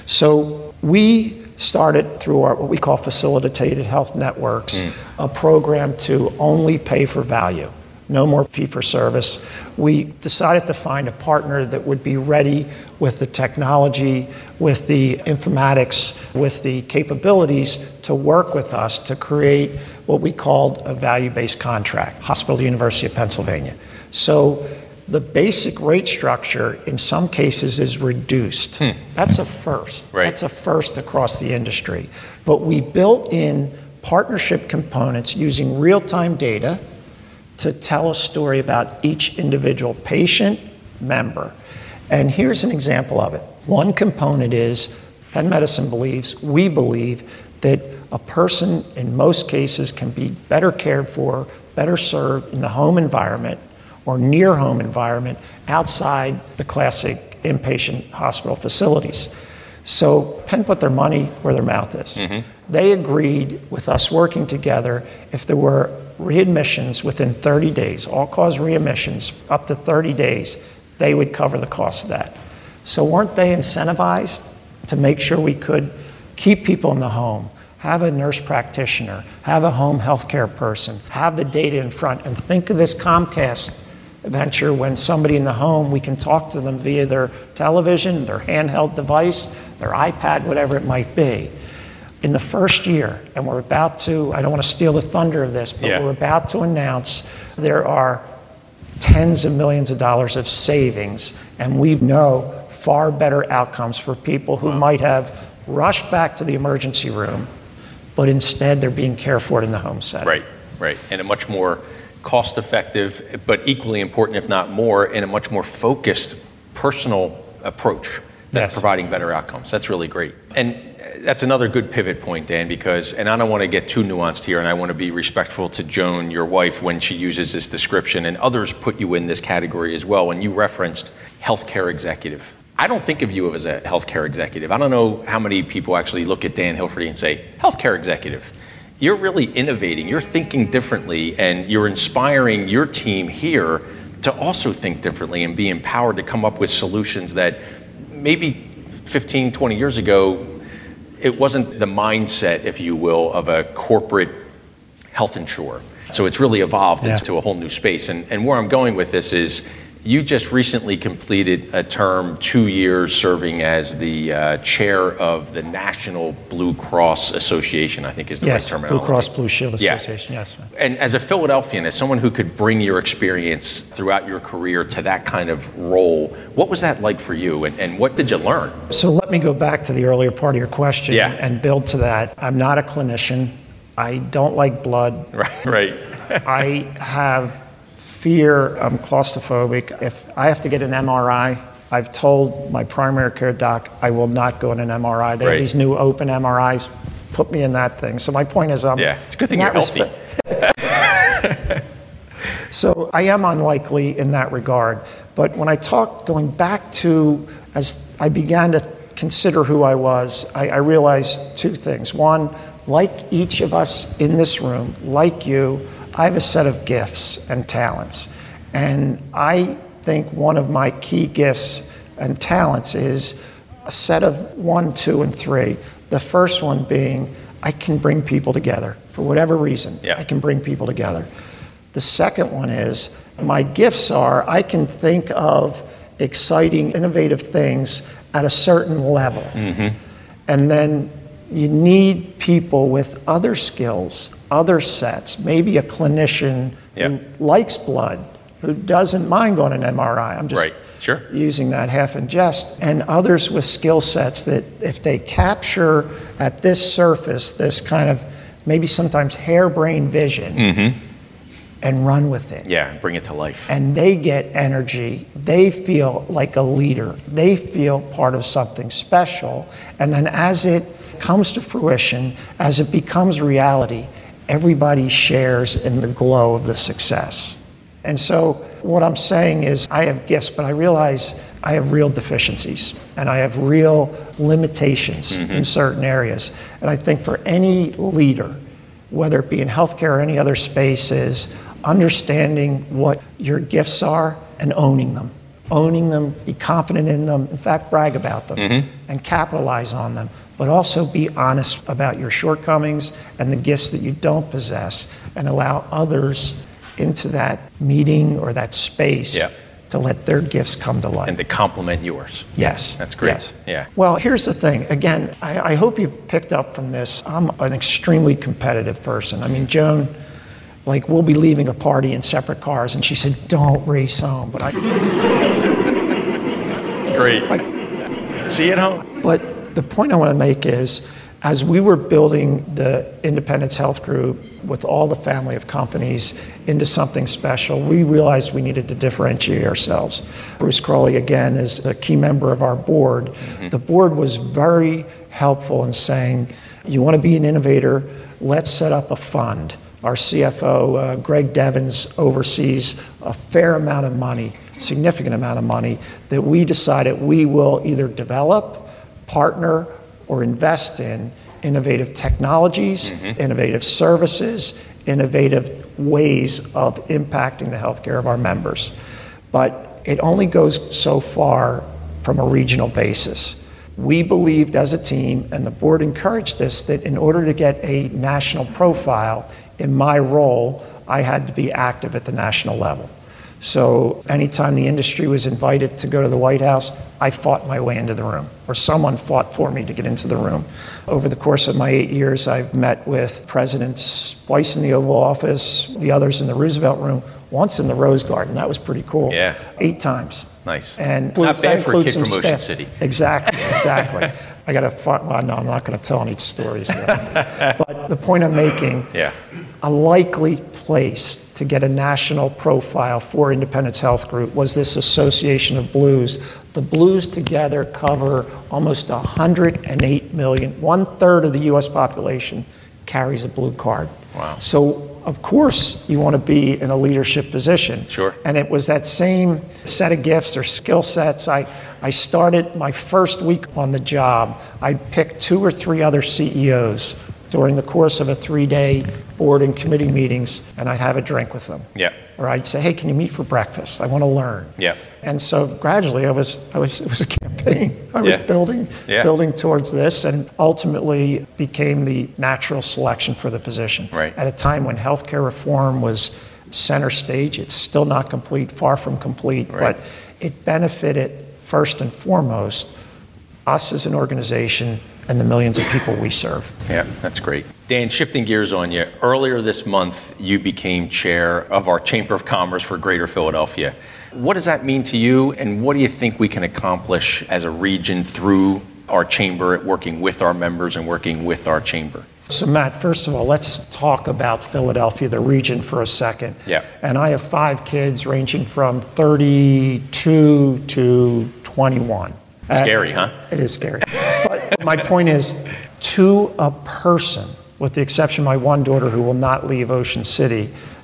So we started through our, what we call facilitated health networks, mm. a program to only pay for value. No more fee for service. We decided to find a partner that would be ready with the technology, with the informatics, with the capabilities to work with us to create what we called a value-based contract, Hospital University of Pennsylvania. So the basic rate structure in some cases is reduced. Hmm. That's a first. Right. That's a first across the industry. But we built in partnership components using real-time data to tell a story about each individual patient member. And here's an example of it. One component is Penn Medicine believes, we believe, that a person in most cases can be better cared for, better served in the home environment or near home environment outside the classic inpatient hospital facilities. So Penn put their money where their mouth is. Mm-hmm. They agreed with us working together if there were readmissions within thirty days, all-cause readmissions up to thirty days, they would cover the cost of that. So weren't they incentivized to make sure we could keep people in the home, have a nurse practitioner, have a home health care person, have the data in front, and think of this Comcast venture when somebody in the home, we can talk to them via their television, their handheld device, their iPad, whatever it might be. In the first year, and we're about to, I don't want to steal the thunder of this, but yeah. we're about to announce there are tens of millions of dollars of savings, and we know far better outcomes for people who wow. might have rushed back to the emergency room, but instead they're being cared for in the home setting. Right, right, and a much more cost-effective, but equally important, if not more, in a much more focused, personal approach that's yes. providing better outcomes. That's really great. And that's another good pivot point, Dan, because, and I don't want to get too nuanced here, and I want to be respectful to Joan, your wife, when she uses this description, and others put you in this category as well. When you referenced healthcare executive, I don't think of you as a healthcare executive. I don't know how many people actually look at Dan Hilferty and say, healthcare executive. You're really innovating, you're thinking differently, and you're inspiring your team here to also think differently and be empowered to come up with solutions that maybe fifteen, twenty years ago, it wasn't the mindset, if you will, of a corporate health insurer. So it's really evolved yeah. into a whole new space. And, and where I'm going with this is, you just recently completed a term, two years serving as the uh, chair of the National Blue Cross Association, I think is the yes, right terminology. Blue Cross Blue Shield Association, yeah. yes. And as a Philadelphian, as someone who could bring your experience throughout your career to that kind of role, what was that like for you, and, and what did you learn? So let me go back to the earlier part of your question yeah. and build to that. I'm not a clinician. I don't like blood. Right, right. I have fear, I'm claustrophobic. If I have to get an M R I, I've told my primary care doc I will not go in an M R I. They right. have these new open M R Is, put me in that thing. So my point is, um, yeah, it's a good thing you're healthy. So I am unlikely in that regard. But when I talk, going back to, as I began to consider who I was, I, I realized two things. One, like each of us in this room, like you, I have a set of gifts and talents. And I think one of my key gifts and talents is a set of one, two, and three. The first one being, I can bring people together. For whatever reason, yeah. I can bring people together. The second one is, my gifts are, I can think of exciting, innovative things at a certain level. Mm-hmm. And then you need people with other skills, other sets, maybe a clinician yeah. who likes blood, who doesn't mind going an M R I. I'm just right. Sure. using that half in jest. And others with skill sets that if they capture at this surface, this kind of maybe sometimes harebrained vision, mm-hmm. and run with it. Yeah, bring it to life. And they get energy. They feel like a leader. They feel part of something special. And then as it comes to fruition, as it becomes reality, everybody shares in the glow of the success. And so what I'm saying is I have gifts, but I realize I have real deficiencies and I have real limitations mm-hmm. in certain areas. And I think for any leader, whether it be in healthcare or any other spaces, understanding what your gifts are and owning them. Owning them, be confident in them, in fact, brag about them, mm-hmm. and capitalize on them. But also be honest about your shortcomings and the gifts that you don't possess, and allow others into that meeting or that space yeah. to let their gifts come to light. And to complement yours. Yes. That's great. Yes. Yeah. Well, here's the thing. Again, I, I hope you've picked up from this. I'm an extremely competitive person. I mean, Joan, like, we'll be leaving a party in separate cars, and she said, don't race home. But I... It's great. Like, see you at home. But the point I want to make is, as we were building the Independence Health Group with all the family of companies into something special, we realized we needed to differentiate ourselves. Bruce Crowley, again, is a key member of our board. Mm-hmm. The board was very helpful in saying, you want to be an innovator, let's set up a fund. Our C F O, uh, Greg Devins, oversees a fair amount of money, significant amount of money, that we decided we will either develop, partner, or invest in innovative technologies, mm-hmm. innovative services, innovative ways of impacting the healthcare of our members. But it only goes so far from a regional basis. We believed as a team, and the board encouraged this, that in order to get a national profile, in my role, I had to be active at the national level. So anytime the industry was invited to go to the White House, I fought my way into the room, or someone fought for me to get into the room. Over the course of my eight years, I've met with presidents twice in the Oval Office, the others in the Roosevelt Room, once in the Rose Garden. That was pretty cool. Yeah. Eight times. Nice. And not bad for a kid from Ocean staff. City. Exactly, exactly. I got to find, well, no, I'm not going to tell any stories here. But the point I'm making, yeah. a likely place to get a national profile for Independence Health Group was this Association of Blues. The Blues together cover almost one hundred eight million. One third of the U S population carries a blue card. Wow. So, of course, you want to be in a leadership position. Sure. And it was that same set of gifts or skill sets. I, I started my first week on the job. I picked two or three other C E Os during the course of a three-day board and committee meetings, and I'd have a drink with them. Yeah. Or I'd say, hey, can you meet for breakfast? I want to learn. Yeah. And so gradually I was, I was, it was a campaign. I was yeah. building, yeah. building towards this, and ultimately became the natural selection for the position. Right. At a time when healthcare reform was center stage. It's still not complete, far from complete, right. but it benefited first and foremost us as an organization and the millions of people we serve. Yeah, that's great. Dan, shifting gears on you, earlier this month, you became chair of our Chamber of Commerce for Greater Philadelphia. What does that mean to you, and what do you think we can accomplish as a region through our chamber, working with our members and working with our chamber? So Matt, first of all, let's talk about Philadelphia, the region, for a second. Yeah. And I have five kids ranging from thirty-two to twenty-one. Scary, uh, huh? It is scary. But my point is, to a person, with the exception of my one daughter who will not leave Ocean City,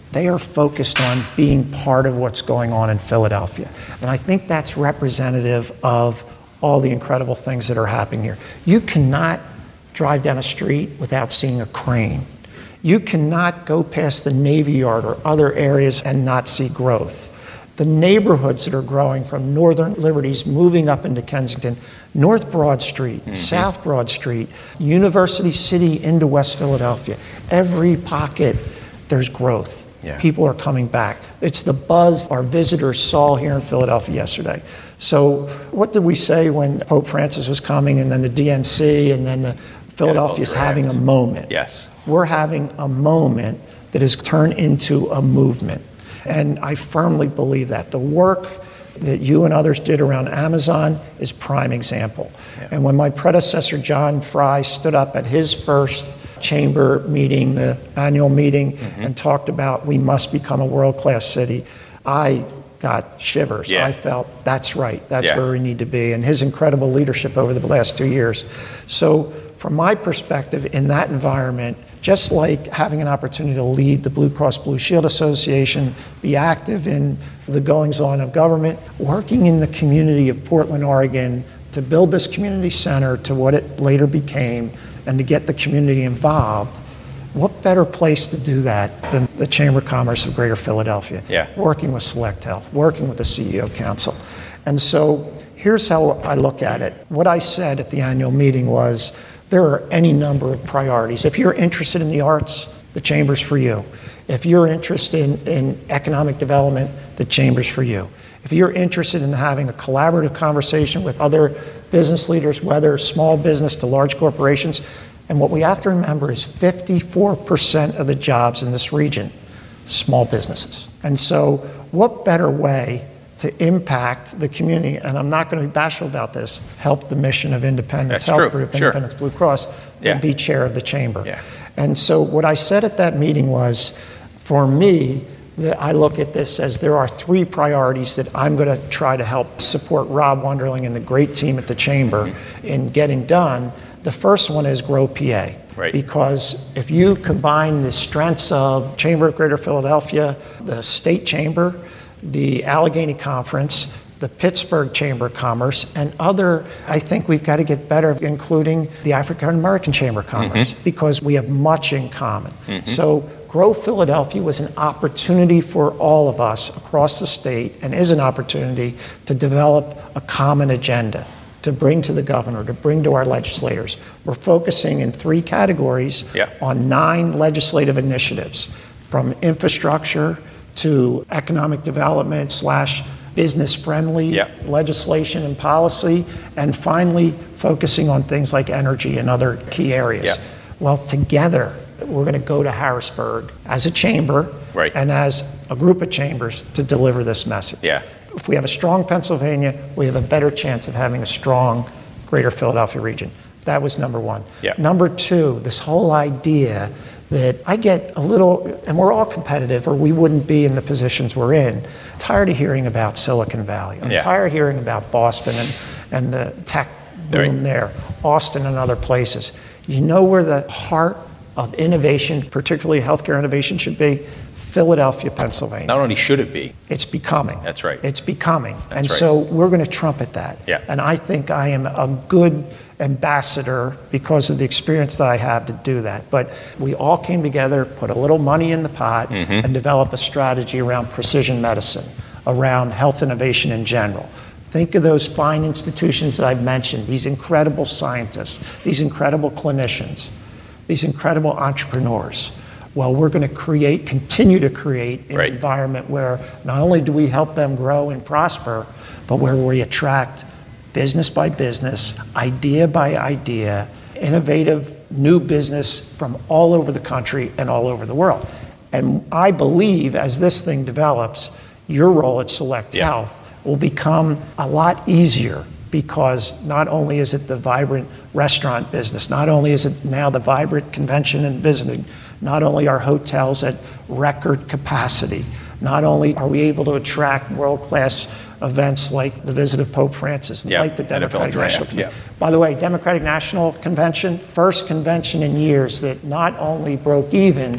They are focused on being part of what's going on in Philadelphia. And I think that's representative of all the incredible things that are happening here. You cannot drive down a street without seeing a crane. You cannot go past the Navy Yard or other areas and not see growth. The neighborhoods that are growing from Northern Liberties moving up into Kensington, North Broad Street, mm-hmm. South Broad Street, University City into West Philadelphia. Every pocket, there's growth. Yeah. People are coming back. It's the buzz our visitors saw here in Philadelphia yesterday. So what did we say when Pope Francis was coming, and then the D N C, and then the Philadelphia's having a moment? Yes. We're having a moment that has turned into a movement. And I firmly believe that. The work that you and others did around Amazon is prime example. Yeah. And when my predecessor, John Fry, stood up at his first chamber meeting, the annual meeting, mm-hmm. and talked about we must become a world-class city, I got shivers. Yeah. I felt that's right. That's yeah. where we need to be. And his incredible leadership over the last two years. So from my perspective, in that environment, just like having an opportunity to lead the Blue Cross Blue Shield Association, be active in the goings-on of government, working in the community of Portland, Oregon, to build this community center to what it later became, and to get the community involved, what better place to do that than the Chamber of Commerce of Greater Philadelphia? Yeah. Working with Select Health, working with the C E O Council. And so here's how I look at it. What I said at the annual meeting was, there are any number of priorities. If you're interested in the arts, the Chamber's for you. If you're interested in, in economic development, the Chamber's for you. If you're interested in having a collaborative conversation with other business leaders, whether small business to large corporations, and what we have to remember is fifty-four percent of the jobs in this region, small businesses. And so what better way to impact the community, and I'm not going to be bashful about this, help the mission of Independence That's Health true. Group, Sure. Independence Blue Cross, yeah. and be chair of the chamber. Yeah. And so what I said at that meeting was, for me, that I look at this as there are three priorities that I'm going to try to help support Rob Wunderling and the great team at the chamber mm-hmm. in getting done. The first one is Grow P A. Right. Because if you combine the strengths of Chamber of Greater Philadelphia, the State Chamber, the Allegheny Conference, the Pittsburgh Chamber of Commerce, and other, I think we've got to get better, including the African American Chamber of Commerce, mm-hmm. because we have much in common. Mm-hmm. So Grow Philadelphia was an opportunity for all of us across the state, and is an opportunity to develop a common agenda, to bring to the governor, to bring to our legislators. We're focusing in three categories yeah. on nine legislative initiatives, from infrastructure to economic development slash business-friendly yeah. legislation and policy, and finally focusing on things like energy and other key areas. Yeah. Well, together, we're going to go to Harrisburg as a chamber right. and as a group of chambers to deliver this message. Yeah. If we have a strong Pennsylvania, we have a better chance of having a strong Greater Philadelphia region. That was number one. Yeah. Number two, this whole idea that I get a little, and we're all competitive or we wouldn't be in the positions we're in, tired of hearing about Silicon Valley. I'm yeah. tired of hearing about Boston and, and the tech boom right. there, Austin and other places. You know where the heart of innovation, particularly healthcare innovation, should be? Philadelphia, Pennsylvania. Not only should it be. It's becoming. That's right. It's becoming. That's and right. so we're going to trumpet that. Yeah. And I think I am a good ambassador because of the experience that I have to do that. But we all came together, put a little money in the pot, mm-hmm. and develop a strategy around precision medicine, around health innovation in general. Think of those fine institutions that I've mentioned, these incredible scientists, these incredible clinicians, these incredible entrepreneurs. Well, we're going to create, continue to create an right. environment where not only do we help them grow and prosper, but where we attract business by business, idea by idea, innovative new business from all over the country and all over the world. And I believe as this thing develops, your role at Select yeah. Health will become a lot easier, because not only is it the vibrant restaurant business, not only is it now the vibrant convention and visiting, not only are hotels at record capacity, not only are we able to attract world-class events like the visit of Pope Francis, yeah, like the Democratic National Convention. Yeah. By the way, Democratic National Convention, first convention in years that not only broke even,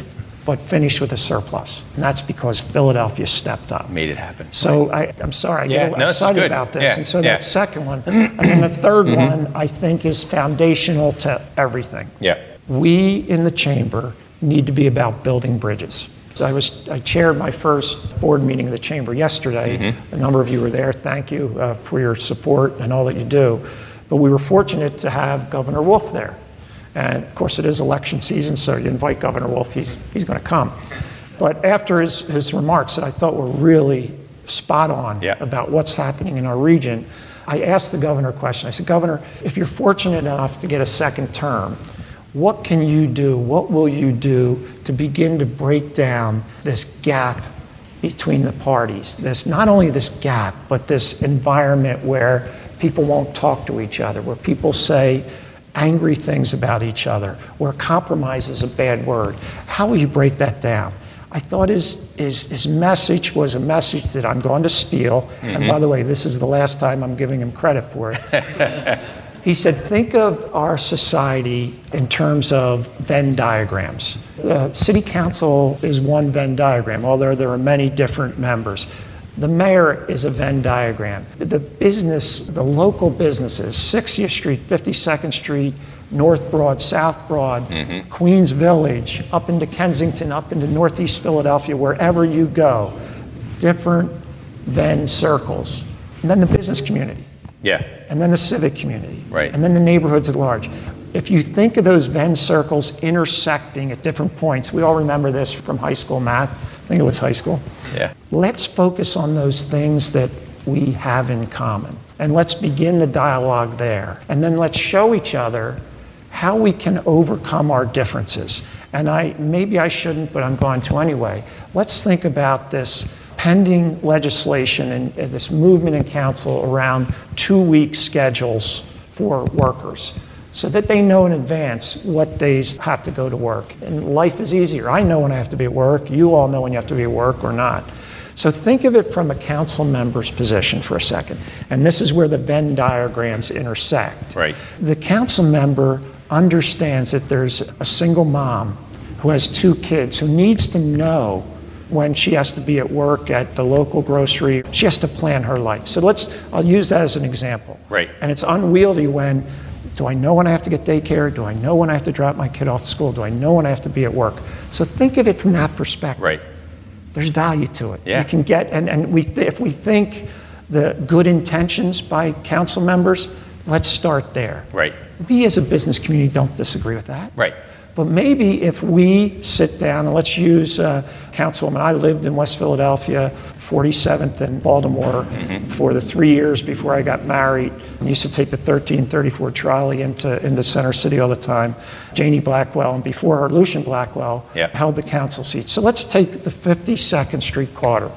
but finished with a surplus. And that's because Philadelphia stepped up. Made it happen. So I, I'm sorry, I Yeah, get no, this is excited good. about this. Yeah, And so yeah. that second one. And then the third mm-hmm. one, I think, is foundational to everything. Yeah. We in the chamber need to be about building bridges. So I was I chaired my first board meeting of the chamber yesterday. Mm-hmm. A number of you were there. Thank you uh, for your support and all that you do. But we were fortunate to have Governor Wolf there. And of course it is election season, so you invite Governor Wolf, he's, he's gonna come. But after his, his remarks that I thought were really spot on yeah. about what's happening in our region, I asked the governor a question. I said, Governor, if you're fortunate enough to get a second term, what can you do, what will you do to begin to break down this gap between the parties? This, not only this gap, but this environment where people won't talk to each other, where people say angry things about each other, where compromise is a bad word. How will you break that down? I thought his, his, his message was a message that I'm going to steal. Mm-hmm. And by the way, this is the last time I'm giving him credit for it. He said, think of our society in terms of Venn diagrams. Uh, City Council is one Venn diagram, although there are many different members. The mayor is a Venn diagram. The business, the local businesses, sixtieth Street, fifty-second Street, North Broad, South Broad, mm-hmm. Queens Village, up into Kensington, up into Northeast Philadelphia, wherever you go, different Venn circles. And then the business community. Yeah. And then the civic community. Right. And then the neighborhoods at large. If you think of those Venn circles intersecting at different points, we all remember this from high school math. I think it was high school. Yeah. Let's focus on those things that we have in common. And let's begin the dialogue there. And then let's show each other how we can overcome our differences. And I maybe I shouldn't, but I'm going to anyway. Let's think about this pending legislation and, and this movement in council around two-week schedules for workers, so that they know in advance what days have to go to work. And life is easier. I know when I have to be at work. You all know when you have to be at work or not. So think of it from a council member's position for a second. And this is where the Venn diagrams intersect. Right. The council member understands that there's a single mom who has two kids who needs to know when she has to be at work at the local grocery. She has to plan her life. So let's, I'll use that as an example. Right. And it's unwieldy when, do I know when I have to get daycare? Do I know when I have to drop my kid off to school? Do I know when I have to be at work? So think of it from that perspective. Right. There's value to it. Yeah. You can get, and, and we, if we think the good intentions by council members, let's start there. Right. We as a business community don't disagree with that. Right. But maybe if we sit down and let's use uh, Councilwoman, I lived in West Philadelphia, forty-seventh and Baltimore mm-hmm. for the three years before I got married. I used to take the thirteen thirty-four trolley into, into Center City all the time. Janie Blackwell, and before her, Lucian Blackwell, yep. held the council seat. So let's take the fifty-second Street corridor.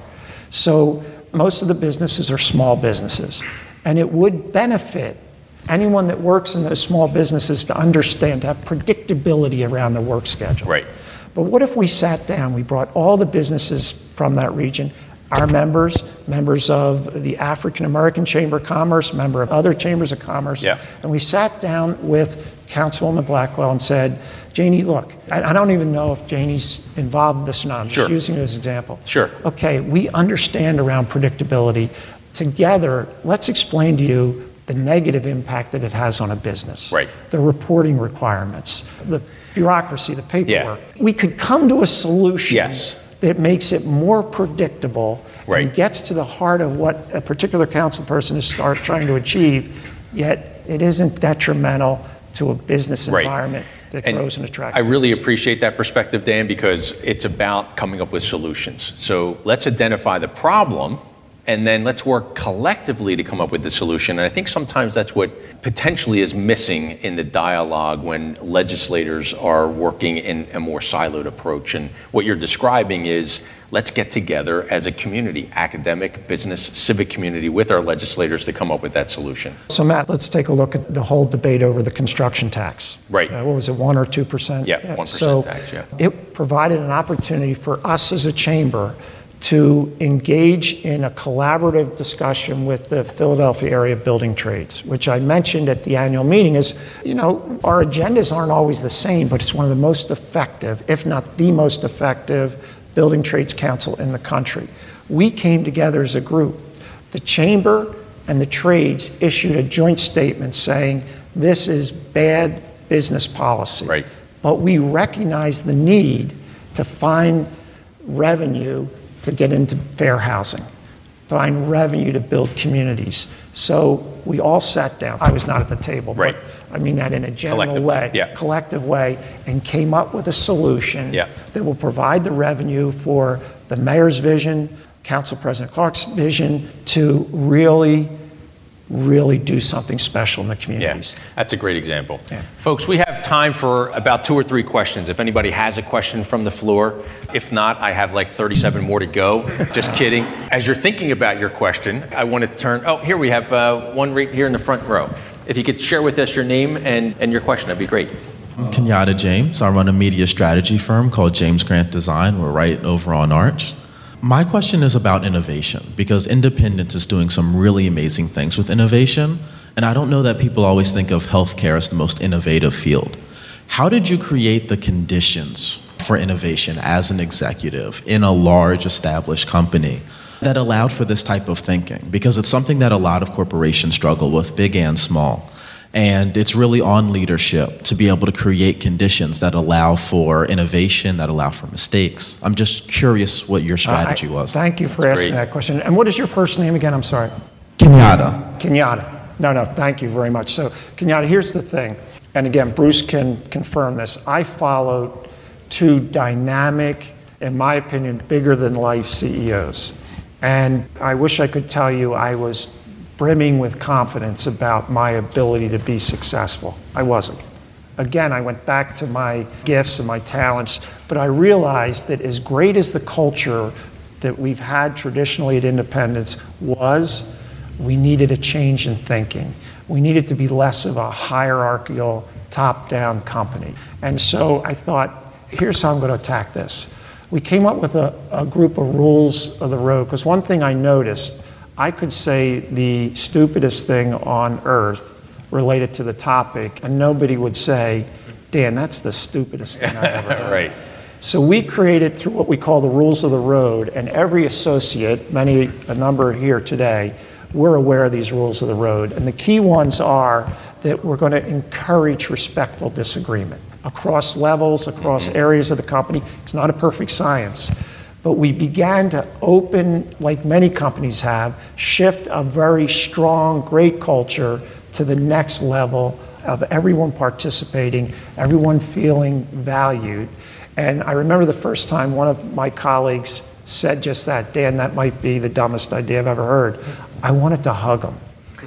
So most of the businesses are small businesses, and it would benefit anyone that works in those small businesses to understand, to have predictability around their work schedule. Right. But what if we sat down, we brought all the businesses from that region, our members, members of the African American Chamber of Commerce, member of other chambers of commerce, yeah. and we sat down with Councilwoman Blackwell and said, Janie, look, I, I don't even know if Janie's involved in this or not. I'm sure. just using it as an example. Sure. Okay, we understand around predictability. Together, let's explain to you the negative impact that it has on a business. Right. The reporting requirements, the bureaucracy, the paperwork. Yeah. We could come to a solution yes. that makes it more predictable right. and gets to the heart of what a particular council person is start trying to achieve, yet it isn't detrimental to a business right. environment that and grows and attracts I really business. appreciate that perspective, Dan, because it's about coming up with solutions. So let's identify the problem, and then let's work collectively to come up with the solution. And I think sometimes that's what potentially is missing in the dialogue when legislators are working in a more siloed approach. And what you're describing is, let's get together as a community, academic, business, civic community, with our legislators to come up with that solution. So Matt, let's take a look at the whole debate over the construction tax. Right. Uh, what was it, one or two percent? Yeah, one percent so tax, yeah. It provided an opportunity for us as a chamber to engage in a collaborative discussion with the Philadelphia area building trades, which I mentioned at the annual meeting is, you know, our agendas aren't always the same, but it's one of the most effective, if not the most effective, building trades council in the country. We came together as a group. The chamber and the trades issued a joint statement saying this is bad business policy. Right. But we recognize the need to find revenue to get into fair housing, find revenue to build communities. So we all sat down. I was not at the table, right. but I mean that in a general Collective, way, yeah. collective way, and came up with a solution yeah. that will provide the revenue for the mayor's vision, Council President Clark's vision, to really really do something special in the communities. Yeah, that's a great example. Yeah. Folks, we have time for about two or three questions. If anybody has a question from the floor. If not, I have like thirty-seven more to go. Just kidding. As you're thinking about your question, I want to turn, oh, here we have uh, one right here in the front row. If you could share with us your name and, and your question, that'd be great. I'm Kenyatta James. I run a media strategy firm called James Grant Design. We're right over on Arch. My question is about innovation, because Independence is doing some really amazing things with innovation, and I don't know that people always think of healthcare as the most innovative field. How did you create the conditions for innovation as an executive in a large established company that allowed for this type of thinking? Because it's something that a lot of corporations struggle with, big and small. And it's really on leadership to be able to create conditions that allow for innovation, that allow for mistakes. I'm just curious what your strategy I, was. Thank you for That's asking great. that question. And what is your first name again? I'm sorry. Kenyatta. Kenyatta. No, no, thank you very much. So, Kenyatta, here's the thing. And again, Bruce can confirm this. I followed two dynamic, in my opinion, bigger than life C E Os. And I wish I could tell you I was brimming with confidence about my ability to be successful. I wasn't. Again, I went back to my gifts and my talents, but I realized that as great as the culture that we've had traditionally at Independence was, we needed a change in thinking. We needed to be less of a hierarchical, top-down company. And so I thought, here's how I'm going to attack this. We came up with a, a group of rules of the road, because one thing I noticed, I could say the stupidest thing on earth related to the topic, and nobody would say, Dan, that's the stupidest thing I've ever heard. Right. So we created through what we call the rules of the road, and every associate, many, a number here today, we're aware of these rules of the road. And the key ones are that we're going to encourage respectful disagreement across levels, across mm-hmm. areas of the company. It's not a perfect science. But we began to open, like many companies have, shift a very strong, great culture to the next level of everyone participating, everyone feeling valued. And I remember the first time one of my colleagues said just that, Dan, that might be the dumbest idea I've ever heard. I wanted to hug him.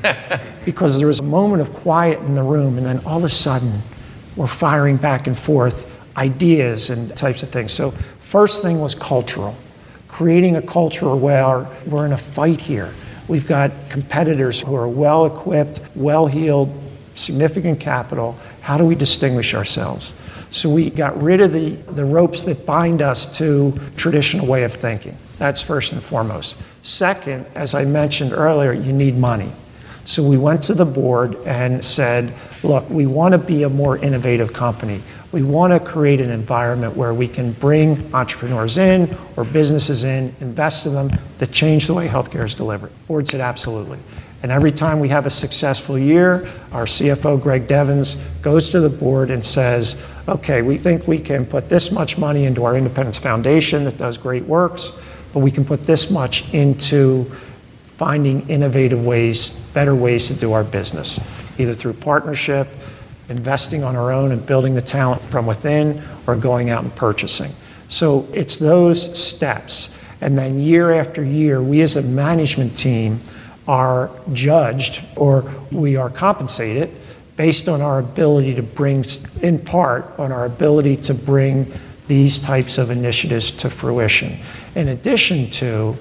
Because there was a moment of quiet in the room, and then all of a sudden, we're firing back and forth ideas and types of things. So first thing was cultural, creating a culture where we're in a fight here. We've got competitors who are well-equipped, well-heeled, significant capital. How do we distinguish ourselves? So we got rid of the, the ropes that bind us to traditional way of thinking. That's first and foremost. Second, as I mentioned earlier, you need money. So we went to the board and said, look, we want to be a more innovative company. We want to create an environment where we can bring entrepreneurs in or businesses in, invest in them, that change the way healthcare is delivered. The board said absolutely. And every time we have a successful year, our C F O, Greg Devins, goes to the board and says, okay, we think we can put this much money into our Independence Foundation that does great works, but we can put this much into finding innovative ways, better ways to do our business, either through partnership, investing on our own and building the talent from within, or going out and purchasing. So it's those steps. And then year after year, we as a management team are judged, or we are compensated based on our ability to bring, in part, on our ability to bring these types of initiatives to fruition. In addition to,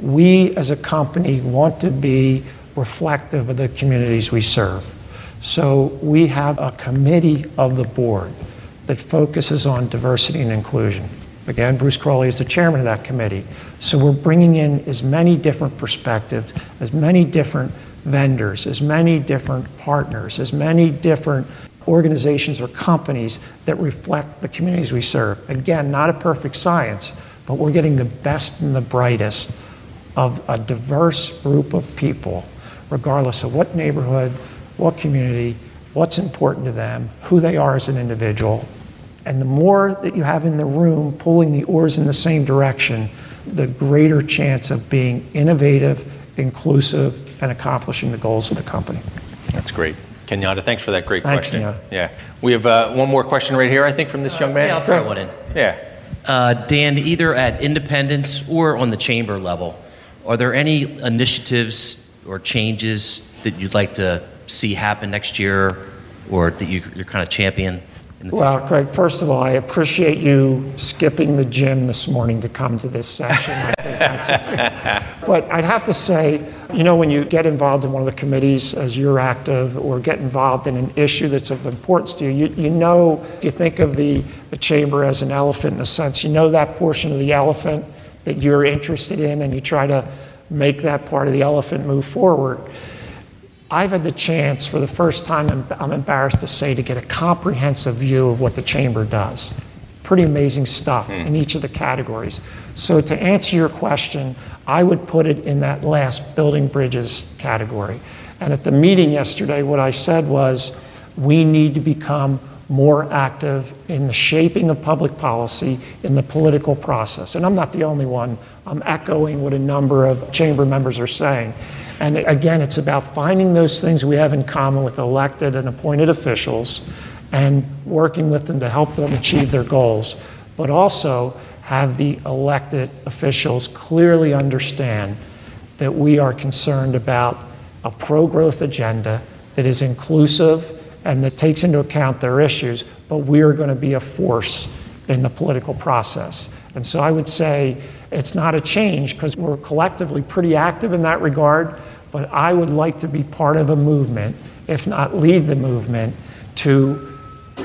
we as a company want to be reflective of the communities we serve. So we have a committee of the board that focuses on diversity and inclusion. Again, Bruce Crowley is the chairman of that committee. So we're bringing in as many different perspectives, as many different vendors, as many different partners, as many different organizations or companies that reflect the communities we serve. Again, not a perfect science, but we're getting the best and the brightest of a diverse group of people, regardless of what neighborhood, what community, what's important to them, who they are as an individual. And the more that you have in the room pulling the oars in the same direction, the greater chance of being innovative, inclusive, and accomplishing the goals of the company. That's great. Kenyatta, thanks for that great Thanks, question. Kenyatta. Yeah. We have uh, one more question right here, I think, from this young man. Yeah, I'll throw one in. Yeah. Uh, Dan, either at Independence or on the chamber level, are there any initiatives or changes that you'd like to see happen next year, or that you, you're kind of champion in the Well, future? Craig, first of all, I appreciate you skipping the gym this morning to come to this session. I think that's but I'd have to say, you know, when you get involved in one of the committees as you're active, or get involved in an issue that's of importance to you, you, you know, if you think of the, the chamber as an elephant in a sense, you know that portion of the elephant that you're interested in, and you try to make that part of the elephant move forward. I've had the chance for the first time, I'm, I'm embarrassed to say, to get a comprehensive view of what the chamber does. Pretty amazing stuff mm. in each of the categories. So to answer your question, I would put it in that last building bridges category. And at the meeting yesterday, what I said was, we need to become more active in the shaping of public policy in the political process. And I'm not the only one. I'm echoing what a number of chamber members are saying. And again, it's about finding those things we have in common with elected and appointed officials and working with them to help them achieve their goals, but also have the elected officials clearly understand that we are concerned about a pro-growth agenda that is inclusive and that takes into account their issues, but we are going to be a force in the political process. And so I would say it's not a change, because we're collectively pretty active in that regard, but I would like to be part of a movement, if not lead the movement, to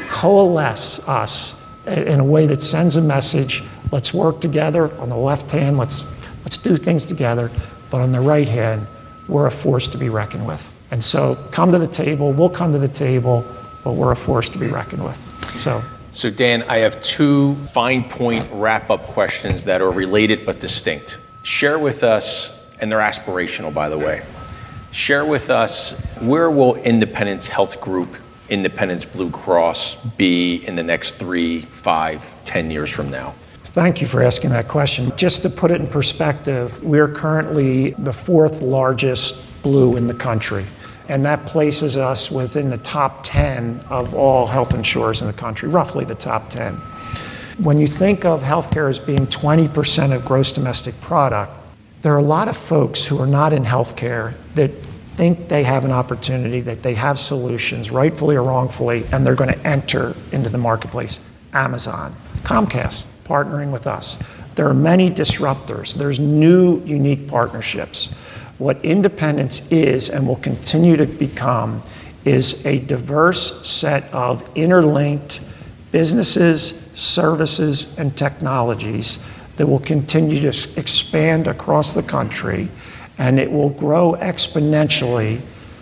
coalesce us in a way that sends a message. Let's work together. On the left hand, let's, let's do things together, but on the right hand, we're a force to be reckoned with. And so come to the table, we'll come to the table, but we're a force to be reckoned with. So. So Dan, I have two fine point wrap-up questions that are related but distinct. Share with us, and they're aspirational, by the way. Share with us, where will Independence Health Group, Independence Blue Cross be in the next three, five, ten years from now? Thank you for asking that question. Just to put it in perspective, we're currently the fourth largest Blue in the country. And that places us within the top ten of all health insurers in the country, roughly the top ten. When you think of healthcare as being twenty percent of gross domestic product, there are a lot of folks who are not in healthcare that think they have an opportunity, that they have solutions, rightfully or wrongfully, and they're going to enter into the marketplace. Amazon, Comcast, partnering with us. There are many disruptors. There's new, unique partnerships. What Independence is and will continue to become is a diverse set of interlinked businesses, services, and technologies that will continue to expand across the country, and it will grow exponentially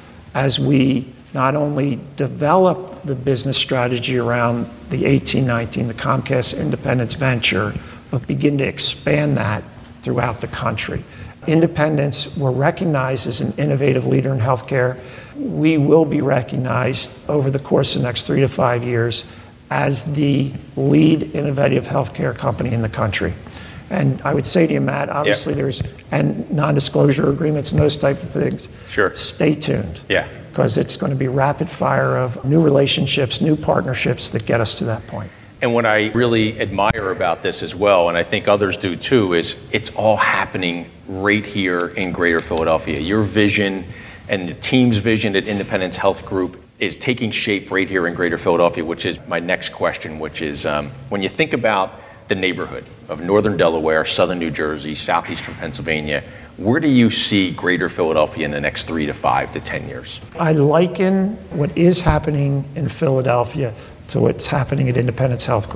as we not only develop the business strategy around the eighteen nineteen, the Comcast Independence venture, but begin to expand that throughout the country. Independence, we're recognized as an innovative leader in healthcare. We will be recognized over the course of the next three to five years as the lead innovative healthcare company in the country. And I would say to you, Matt, obviously yeah. there's, and non-disclosure agreements and those type of things. Sure. Stay tuned. Yeah. Because it's going to be rapid fire of new relationships, new partnerships that get us to that point. And what I really admire about this as well, and I think others do too, is it's all happening right here in Greater Philadelphia. Your vision and the team's vision at Independence Health Group is taking shape right here in Greater Philadelphia, which is my next question, which is um, when you think about the neighborhood of Northern Delaware, Southern New Jersey, Southeastern Pennsylvania, where do you see Greater Philadelphia in the next three to five to ten years? I liken what is happening in Philadelphia to what's happening at Independence Health Group.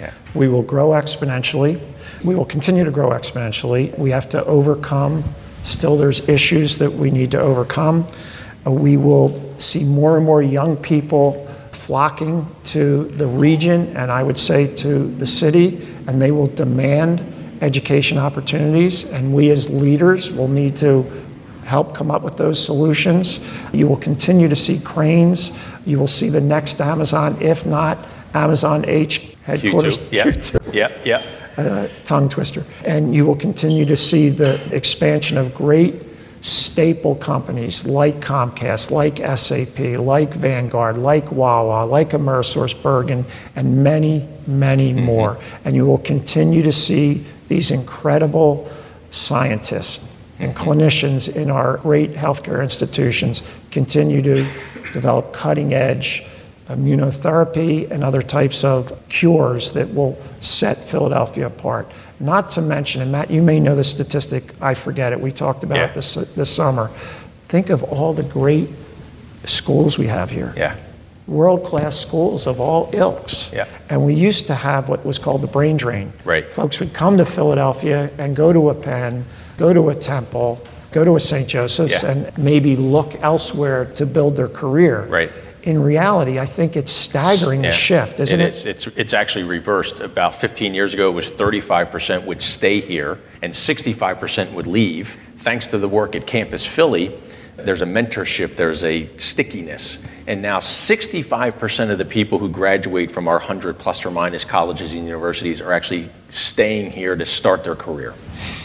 Yeah. We will grow exponentially. We will continue to grow exponentially. We have to overcome, still there's issues that we need to overcome. Uh, we will see more and more young people flocking to the region, and I would say to the city, and they will demand education opportunities, and we as leaders will need to help come up with those solutions. You will continue to see Cranes. You will see the next Amazon, if not Amazon H headquarters. Yeah, yeah, yeah. Uh, tongue twister. And you will continue to see the expansion of great staple companies like Comcast, like S A P, like Vanguard, like Wawa, like AmerisourceBergen, and many, many mm-hmm. more. And you will continue to see these incredible scientists and mm-hmm. clinicians in our great healthcare institutions continue to develop cutting edge immunotherapy and other types of cures that will set Philadelphia apart. Not to mention, and Matt, you may know the statistic, I forget it, we talked about yeah. it this, this summer. Think of all the great schools we have here. Yeah. World-class schools of all ilks. Yeah. And we used to have what was called the brain drain. Right. Folks would come to Philadelphia and go to a Penn, go to a Temple, go to a Saint Joseph's, yeah. and maybe look elsewhere to build their career. Right. In reality, I think it's staggering yeah, the shift, isn't it? it? Is. It's, it's actually reversed. About fifteen years ago, it was thirty-five percent would stay here and sixty-five percent would leave. Thanks to the work at Campus Philly, there's a mentorship, there's a stickiness. And now sixty-five percent of the people who graduate from our one hundred plus or minus colleges and universities are actually staying here to start their career.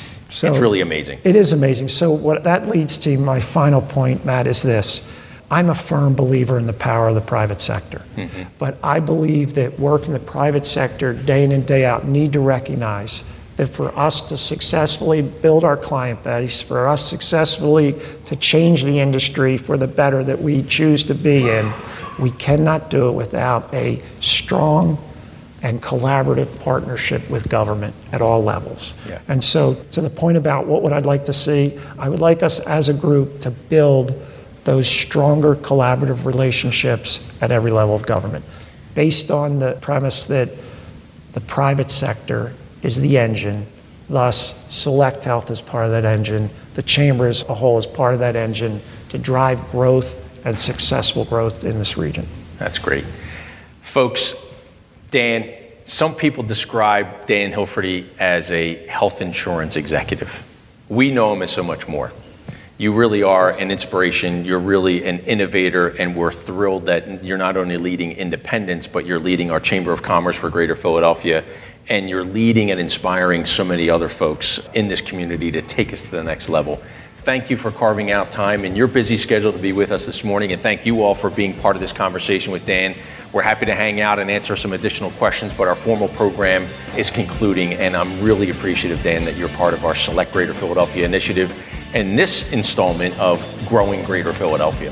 So it's really amazing. It is amazing. So what that leads to, my final point, Matt, is this. I'm a firm believer in the power of the private sector. Mm-hmm. But I believe that work in the private sector day in and day out need to recognize that for us to successfully build our client base, for us successfully to change the industry for the better that we choose to be in, we cannot do it without a strong and collaborative partnership with government at all levels. Yeah. And so to the point about what would I like to see, I would like us as a group to build those stronger collaborative relationships at every level of government, based on the premise that the private sector is the engine, thus Select Health is part of that engine, the Chamber as a whole is part of that engine to drive growth and successful growth in this region. That's great. Folks, Dan, some people describe Dan Hilferty as a health insurance executive. We know him as so much more. You really are an inspiration, you're really an innovator, and we're thrilled that you're not only leading Independence, but you're leading our Chamber of Commerce for Greater Philadelphia, and you're leading and inspiring so many other folks in this community to take us to the next level. Thank you for carving out time in your busy schedule to be with us this morning, and thank you all for being part of this conversation with Dan. We're happy to hang out and answer some additional questions, but our formal program is concluding, and I'm really appreciative, Dan, that you're part of our Select Greater Philadelphia initiative and this installment of Growing Greater Philadelphia.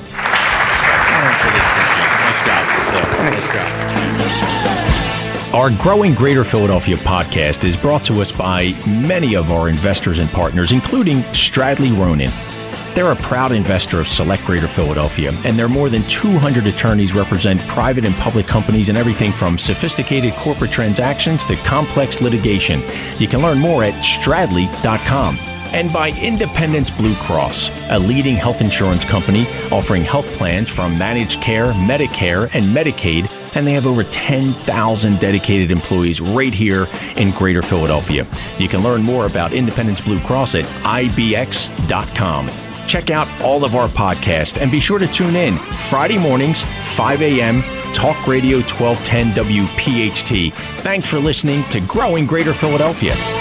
Nice job. Nice job. Our Growing Greater Philadelphia podcast is brought to us by many of our investors and partners, including Stradley Ronan. They're a proud investor of Select Greater Philadelphia, and their more than two hundred attorneys represent private and public companies in everything from sophisticated corporate transactions to complex litigation. You can learn more at stradley dot com. And by Independence Blue Cross, a leading health insurance company offering health plans from managed care, Medicare, and Medicaid, and they have over ten thousand dedicated employees right here in Greater Philadelphia. You can learn more about Independence Blue Cross at I B X dot com. Check out all of our podcasts and be sure to tune in Friday mornings, five a.m., Talk Radio twelve ten W P H T. Thanks for listening to Growing Greater Philadelphia.